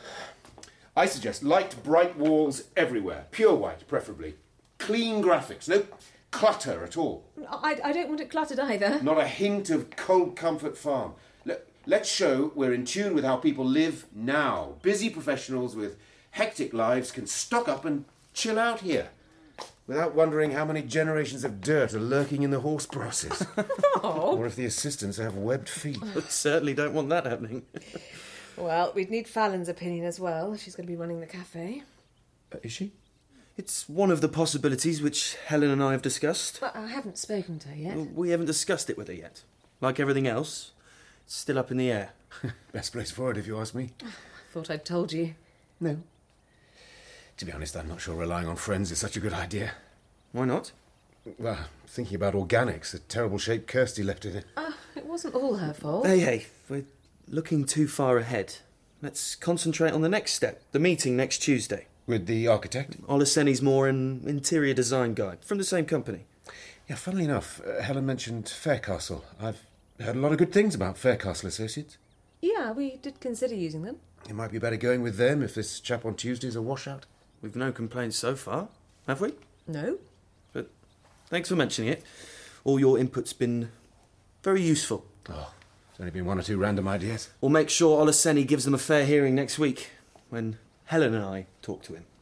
I suggest light, bright walls everywhere. Pure white, preferably. Clean graphics. No clutter at all. I, I don't want it cluttered either. Not a hint of cold comfort farm. Let, let's show we're in tune with how people live now. Busy professionals with hectic lives can stock up and chill out here without wondering how many generations of dirt are lurking in the horse brushes. Oh. Or if the assistants have webbed feet. We certainly don't want that happening. Well, we'd need Fallon's opinion as well. She's going to be running the cafe. Uh, is she? It's one of the possibilities which Helen and I have discussed. But I haven't spoken to her yet. We haven't discussed it with her yet. Like everything else, it's still up in the air. Best place for it, if you ask me. I thought I'd told you. No. To be honest, I'm not sure relying on friends is such a good idea. Why not? Well, thinking about organics, the terrible shape Kirsty left it in. Uh, it wasn't all her fault. Hey, hey, we're looking too far ahead. Let's concentrate on the next step, the meeting next Tuesday. With the architect? Olaseni's more an interior design guy, from the same company. Yeah, funnily enough, uh, Helen mentioned Faircastle. I've heard a lot of good things about Faircastle Associates. Yeah, we did consider using them. It might be better going with them if this chap on Tuesday's a washout. We've no complaints so far, have we? No. But thanks for mentioning it. All your input's been very useful. Oh, there's only been one or two random ideas. We'll make sure Olaseni gives them a fair hearing next week, when Helen and I talk to him.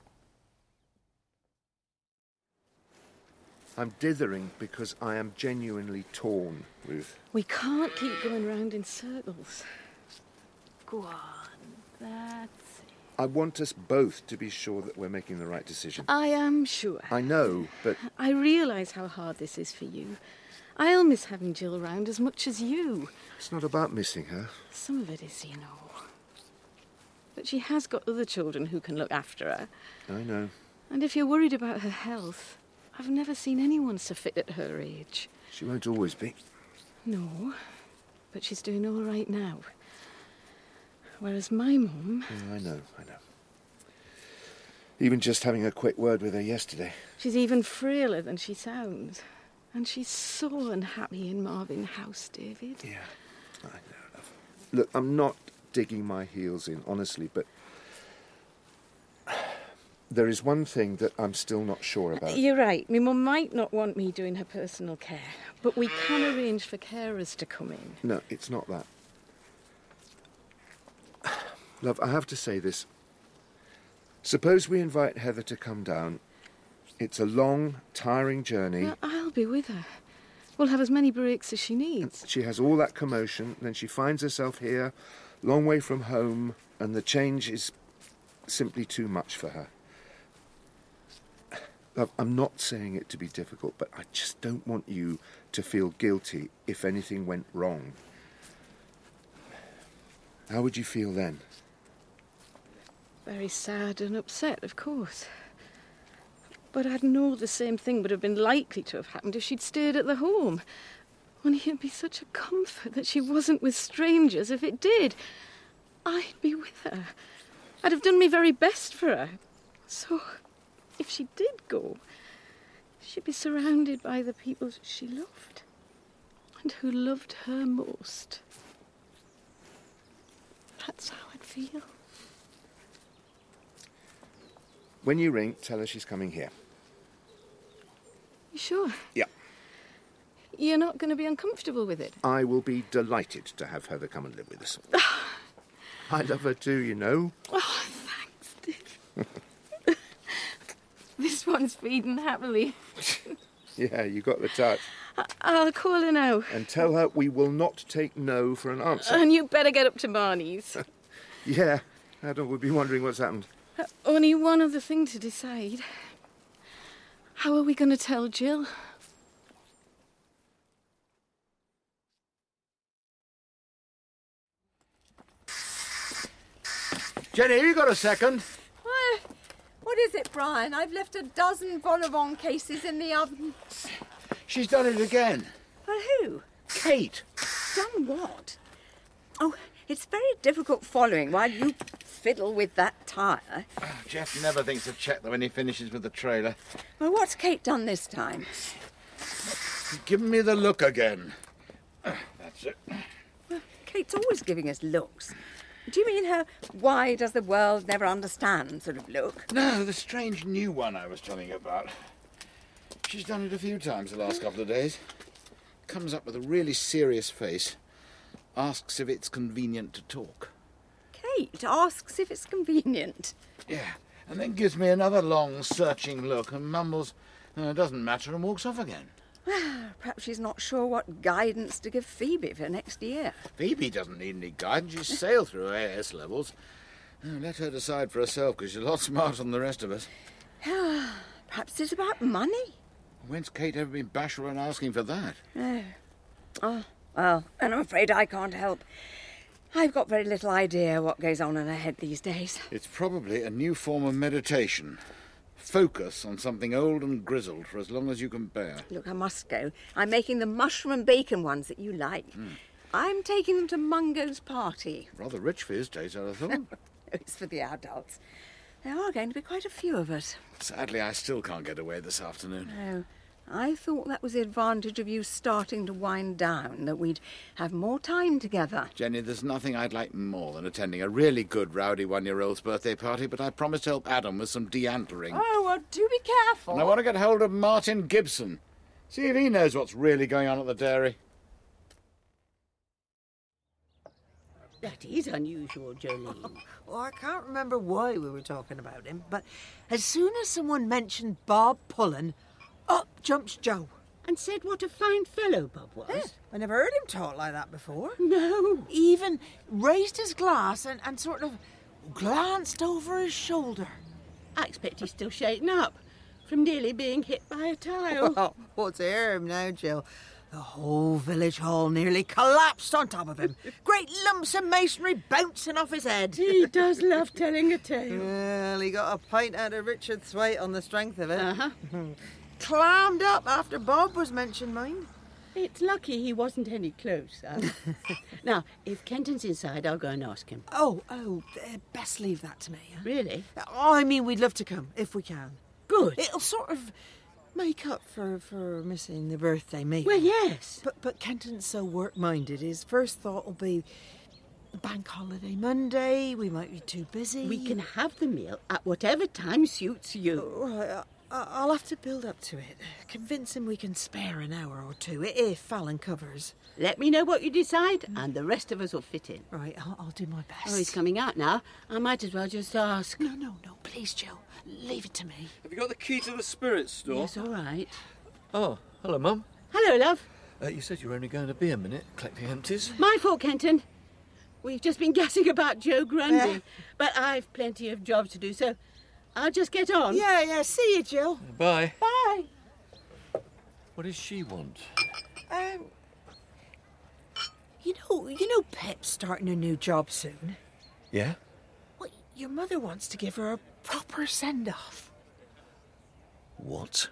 I'm dithering because I am genuinely torn, Ruth. We can't keep going round in circles. Go on, that's it. I want us both to be sure that we're making the right decision. I am sure. I know, but... I realise how hard this is for you. I'll miss having Jill round as much as you. It's not about missing her. Some of it is, you know. But she has got other children who can look after her. I know. And if you're worried about her health, I've never seen anyone so fit at her age. She won't always be. No, but she's doing all right now. Whereas my mum... Yeah, I know, I know. Even just having a quick word with her yesterday. She's even frailer than she sounds. And she's so unhappy in Marvin House, David. Yeah, I know, love. Look, I'm not digging my heels in, honestly, but... there is one thing that I'm still not sure about. You're right. My mum might not want me doing her personal care, but we can arrange for carers to come in. No, it's not that. Love, I have to say this. Suppose we invite Heather to come down. It's a long, tiring journey. Well, I'll be with her. We'll have as many breaks as she needs. She has all that commotion, then she finds herself here, long way from home, and the change is simply too much for her. Love, I'm not saying it to be difficult, but I just don't want you to feel guilty if anything went wrong. How would you feel then? Very sad and upset, of course. But I'd know the same thing would have been likely to have happened if she'd stayed at the home. Only it'd be such a comfort that she wasn't with strangers if it did. I'd be with her. I'd have done my very best for her. So, if she did go, she'd be surrounded by the people she loved and who loved her most. That's how I'd feel. When you ring, tell her she's coming here. You sure? Yeah. You're not going to be uncomfortable with it? I will be delighted to have Heather come and live with us. I love her too, you know. Oh, thanks, Dick. This one's feeding happily. Yeah, you got the touch. I- I'll call her now. And tell her we will not take no for an answer. And you better get up to Barney's. Yeah, Adam would be wondering what's happened. Uh, only one other thing to decide. How are we going to tell Jill? Jenny, you got a second? Uh, what is it, Brian? I've left a dozen vol au vent cases in the oven. She's done it again. For who? Kate. Done what? Oh, it's very difficult following while you fiddle with that tyre. Jeff never thinks to check them when he finishes with the trailer. Well, what's Kate done this time? Give me the look again. That's it. Well, Kate's always giving us looks. Do you mean her why does the world never understand sort of look? No, the strange new one I was telling you about. She's done it a few times the last couple of days. Comes up with a really serious face. Asks if it's convenient to talk. Kate asks if it's convenient. Yeah, and then gives me another long, searching look and mumbles, "No, it doesn't matter," and walks off again. Perhaps she's not sure what guidance to give Phoebe for next year. Phoebe doesn't need any guidance. She's sailed through her A S levels. Oh, let her decide for herself, because she's a lot smarter than the rest of us. Perhaps it's about money. When's Kate ever been bashful in asking for that? Oh. oh, well, and I'm afraid I can't help. I've got very little idea what goes on in her head these days. It's probably a new form of meditation. Focus on something old and grizzled for as long as you can bear. Look, I must go. I'm making the mushroom and bacon ones that you like. Mm. I'm taking them to Mungo's party. Rather rich for his taste, I'd have thought. It's for the adults. There are going to be quite a few of us. Sadly, I still can't get away this afternoon. Oh, I thought that was the advantage of you starting to wind down, that we'd have more time together. Jenny, there's nothing I'd like more than attending a really good rowdy one-year-old's birthday party, but I promised to help Adam with some de-antering. Oh, well, do be careful. And I want to get hold of Martin Gibson. See if he knows what's really going on at the dairy. That is unusual, Jolene. Well, I can't remember why we were talking about him, but as soon as someone mentioned Bob Pullen, up jumps Joe. And said what a fine fellow Bob was. Yeah, I never heard him talk like that before. No. He even raised his glass and, and sort of glanced over his shoulder. I expect he's still shaken up from nearly being hit by a tile. Well, what's hear him now, Jill? The whole village hall nearly collapsed on top of him. Great lumps of masonry bouncing off his head. He does love telling a tale. Well, he got a pint out of Richard Thwaite on the strength of it. Uh-huh. Clammed up after Bob was mentioned, mind. It's lucky he wasn't any closer. Now, if Kenton's inside, I'll go and ask him. Oh, oh, uh, best leave that to me. Huh? Really? Oh, I mean, we'd love to come, if we can. Good. It'll sort of make up for, for missing the birthday meeting. Well, yes. But, but Kenton's so work-minded, his first thought will be bank holiday Monday, we might be too busy. We can have the meal at whatever time suits you. Oh, right. I- I'll have to build up to it. Convince him we can spare an hour or two, if Fallon covers. Let me know what you decide, and the rest of us will fit in. Right, I'll, I'll do my best. Oh, he's coming out now. I might as well just ask. No, no, no, please, Jill. Leave it to me. Have you got the key to the spirits store? Yes, all right. Oh, hello, Mum. Hello, love. Uh, you said you were only going to be a minute, collecting empties. My fault, Kenton. We've just been gassing about Joe Grundy, Yeah. but I've plenty of jobs to do, so I'll just get on. Yeah, yeah, see you, Jill. Bye. Bye. What does she want? Um, you know, you know Pep's starting a new job soon. Yeah? Well, your mother wants to give her a proper send-off. What?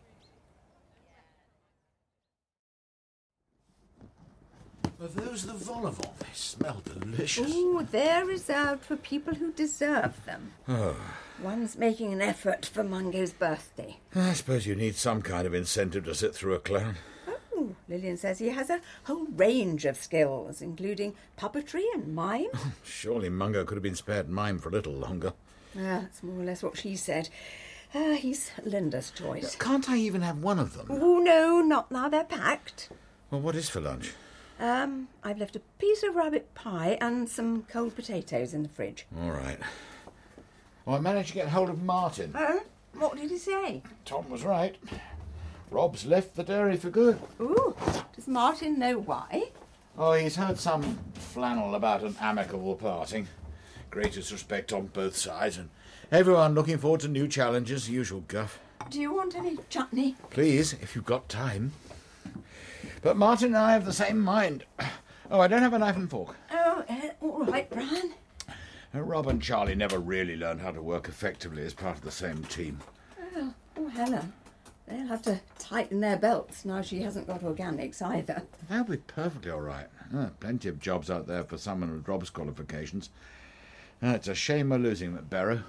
Are those the vol au vent? They smell delicious. Ooh, they're reserved for people who deserve them. Oh, One's making an effort for Mungo's birthday. I suppose you need some kind of incentive to sit through a clown. Oh, Lillian says he has a whole range of skills, including puppetry and mime. Surely Mungo could have been spared mime for a little longer. Ah, that's more or less what she said. Ah, he's Linda's choice. Can't I even have one of them? Oh, no, not now. They're packed. Well, what is for lunch? Um, I've left a piece of rabbit pie and some cold potatoes in the fridge. All right. Well, I managed to get hold of Martin. Oh? What did he say? Tom was right. Rob's left the dairy for good. Ooh, does Martin know why? Oh, he's heard some flannel about an amicable parting. Greatest respect on both sides, and everyone looking forward to new challenges, usual guff. Do you want any chutney? Please, if you've got time. But Martin and I have the same mind. Oh, I don't have a knife and fork. Oh, uh, all right, Brian. Uh, Rob and Charlie never really learned how to work effectively as part of the same team. Oh, oh, Helen. They'll have to tighten their belts now she hasn't got organics either. They'll be perfectly all right. Uh, plenty of jobs out there for someone with Rob's qualifications. Uh, it's a shame we're losing them at Barrow.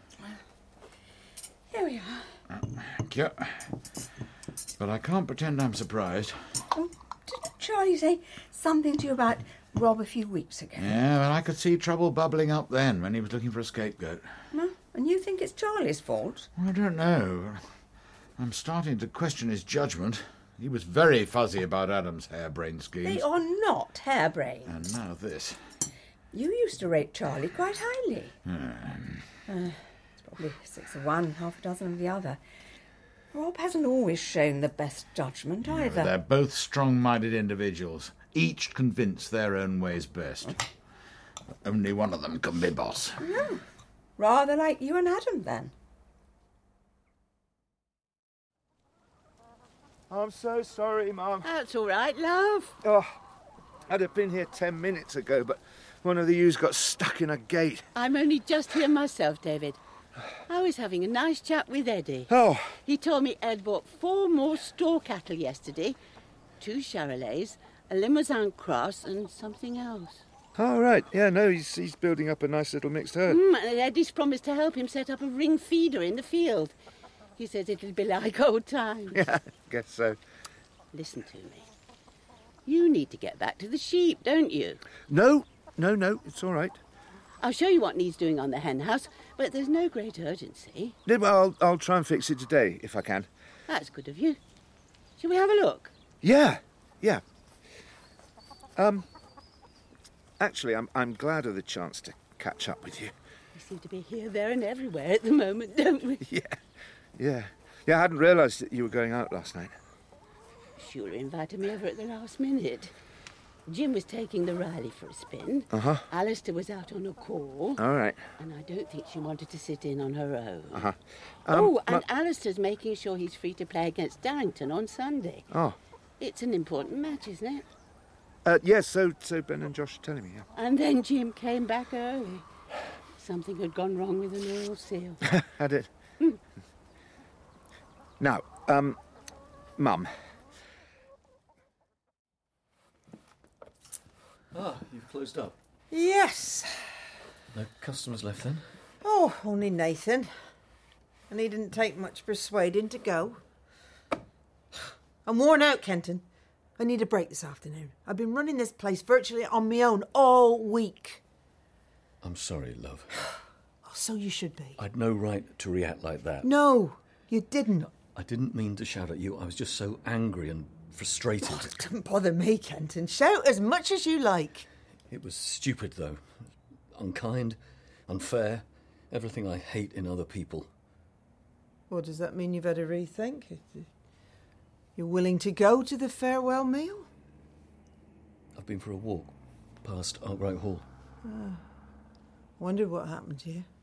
Here we are. Thank you. But I can't pretend I'm surprised. Oh, didn't Charlie say something to you about Rob a few weeks ago? Yeah, but I could see trouble bubbling up then when he was looking for a scapegoat. No? And you think it's Charlie's fault? I don't know. I'm starting to question his judgment. He was very fuzzy about Adam's harebrained schemes. They are not harebrained. And now this. You used to rate Charlie quite highly. Hmm. Uh, it's probably six of one, half a dozen of the other. Rob hasn't always shown the best judgment either. They're both strong-minded individuals, each convinced their own way's best. Only one of them can be boss. Mm. Rather like you and Adam, then. I'm so sorry, Mum. That's all right, love. Oh, I'd have been here ten minutes ago, but one of the ewes got stuck in a gate. I'm only just here myself, David. I was having a nice chat with Eddie. Oh. He told me Ed bought four more store cattle yesterday, two Charolais, a Limousin cross, and something else. Oh, right. Yeah, no, he's, he's building up a nice little mixed herd. Mm, and Eddie's promised to help him set up a ring feeder in the field. He says it'll be like old times. Yeah, guess so. Listen to me. You need to get back to the sheep, don't you? No, no, no, it's all right. I'll show you what needs doing on the hen house, but there's no great urgency. Yeah, well, I'll, I'll try and fix it today, if I can. That's good of you. Shall we have a look? Yeah, yeah. Um, actually, I'm, I'm glad of the chance to catch up with you. We seem to be here, there and everywhere at the moment, don't we? Yeah, yeah. Yeah, I hadn't realised that you were going out last night. Shula invited me over at the last minute. Jim was taking the Riley for a spin. Uh-huh. Alistair was out on a call. All right. And I don't think she wanted to sit in on her own. Uh-huh. Um, oh, and ma- Alistair's making sure he's free to play against Darrington on Sunday. Oh. It's an important match, isn't it? Uh, yes, so, so Ben and Josh are telling me, yeah. And then Jim came back early. Something had gone wrong with an oil seal. Had it? Mm. Now, um, Mum. Ah, you've closed up. Yes. No customers left then? Oh, only Nathan. And he didn't take much persuading to go. I'm worn out, Kenton. I need a break this afternoon. I've been running this place virtually on my own all week. I'm sorry, love. Oh, so you should be. I'd no right to react like that. No, You didn't. I didn't mean to shout at you. I was just so angry and frustrated. Oh, don't bother me, Kenton. Shout as much as you like. It was stupid, though. Unkind, unfair, everything I hate in other people. Well, does that mean you've had a rethink? You're willing to go to the farewell meal? I've been for a walk past Arkwright Hall. Ah, wondered what happened to you.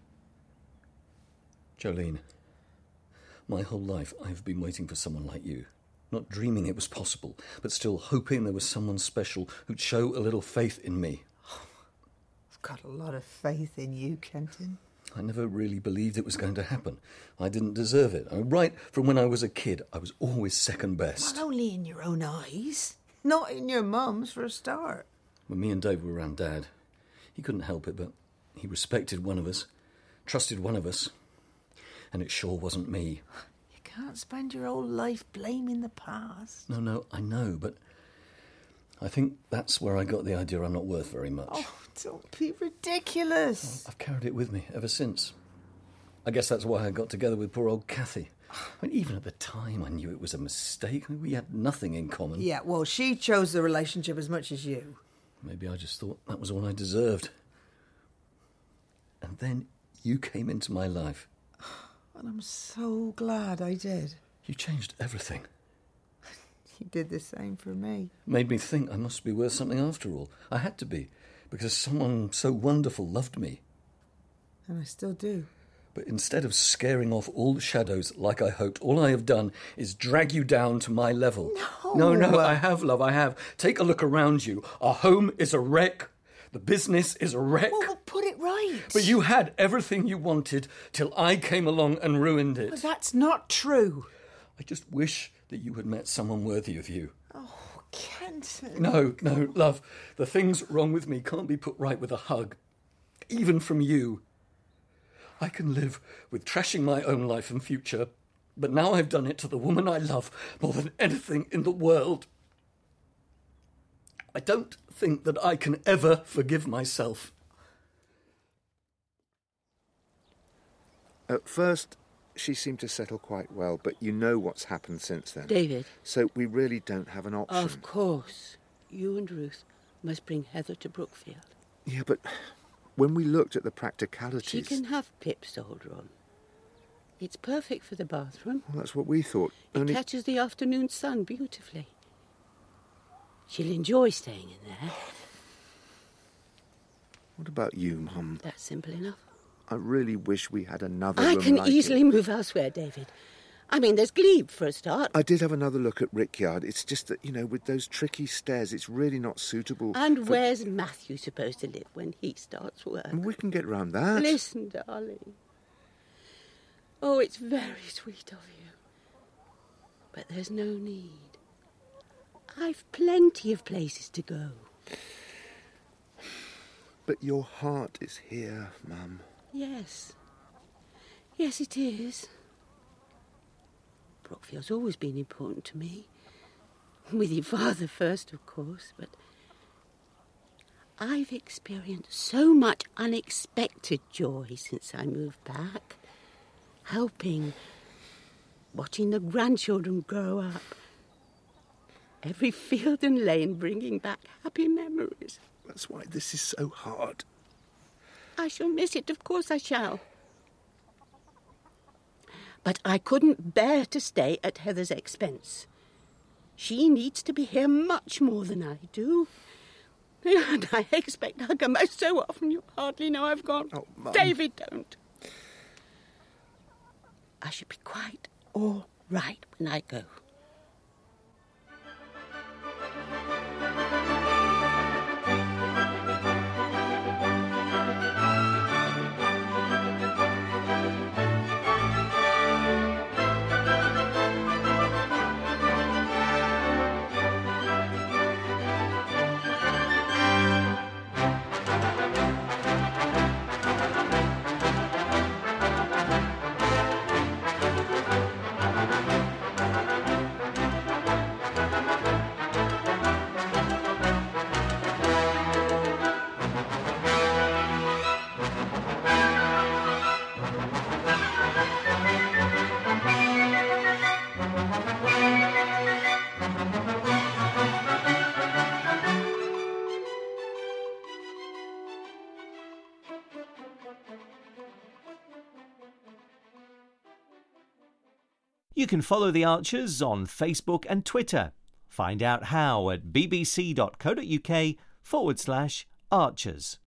Jolene, my whole life I've been waiting for someone like you. Not dreaming it was possible, but still hoping there was someone special who'd show a little faith in me. I've got a lot of faith in you, Kenton. I never really believed it was going to happen. I didn't deserve it. I mean, right from when I was a kid, I was always second best. Well, only in your own eyes. Not in your mum's, for a start. When me and Dave were around Dad, he couldn't help it, but he respected one of us, trusted one of us, and it sure wasn't me. You can't spend your whole life blaming the past. No, no, I know, but I think that's where I got the idea I'm not worth very much. Oh, don't be ridiculous. I've carried it with me ever since. I guess that's why I got together with poor old Kathy. I mean, even at the time, I knew it was a mistake. I mean, we had nothing in common. Yeah, well, she chose the relationship as much as you. Maybe I just thought that was all I deserved. And then you came into my life. And I'm so glad I did. You changed everything. You did the same for me. Made me think I must be worth something after all. I had to be, because someone so wonderful loved me. And I still do. But instead of scaring off all the shadows like I hoped, all I have done is drag you down to my level. No! No, no, I have, love, I have. Take a look around you. Our home is a wreck. The business is a wreck. Well, well, put it right. But you had everything you wanted till I came along and ruined it. But that's not true. I just wish that you had met someone worthy of you. Oh, Kenton. No, no, love. The things wrong with me can't be put right with a hug. Even from you. I can live with trashing my own life and future, but now I've done it to the woman I love more than anything in the world. I don't think that I can ever forgive myself. At first, she seemed to settle quite well, but you know what's happened since then. David. So we really don't have an option. Of course. You and Ruth must bring Heather to Brookfield. Yeah, but when we looked at the practicalities... She can have Pip's old room. It's perfect for the bathroom. Well, that's what we thought. It Only... catches the afternoon sun beautifully. She'll enjoy staying in there. What about you, Mum? That's simple enough. I really wish we had another I room can like easily it. move elsewhere, David. I mean, there's Glebe for a start. I did have another look at Rickyard. It's just that, you know, with those tricky stairs, it's really not suitable. And for... where's Matthew supposed to live when he starts work? We can get round that. Listen, darling. Oh, it's very sweet of you. But there's no need. I've plenty of places to go. But your heart is here, Mum. Yes. Yes, it is. Brookfield's always been important to me. With your father first, of course, but I've experienced so much unexpected joy since I moved back. Helping, watching the grandchildren grow up. Every field and lane bringing back happy memories. That's why this is so hard. I shall miss it, of course I shall. But I couldn't bear to stay at Heather's expense. She needs to be here much more than I do. And I expect I'll come back so often you hardly know I've gone. Oh, Mum. David, don't. I should be quite all right when I go. You can follow the Archers on Facebook and Twitter. Find out how at bbc.co.uk forward slash Archers.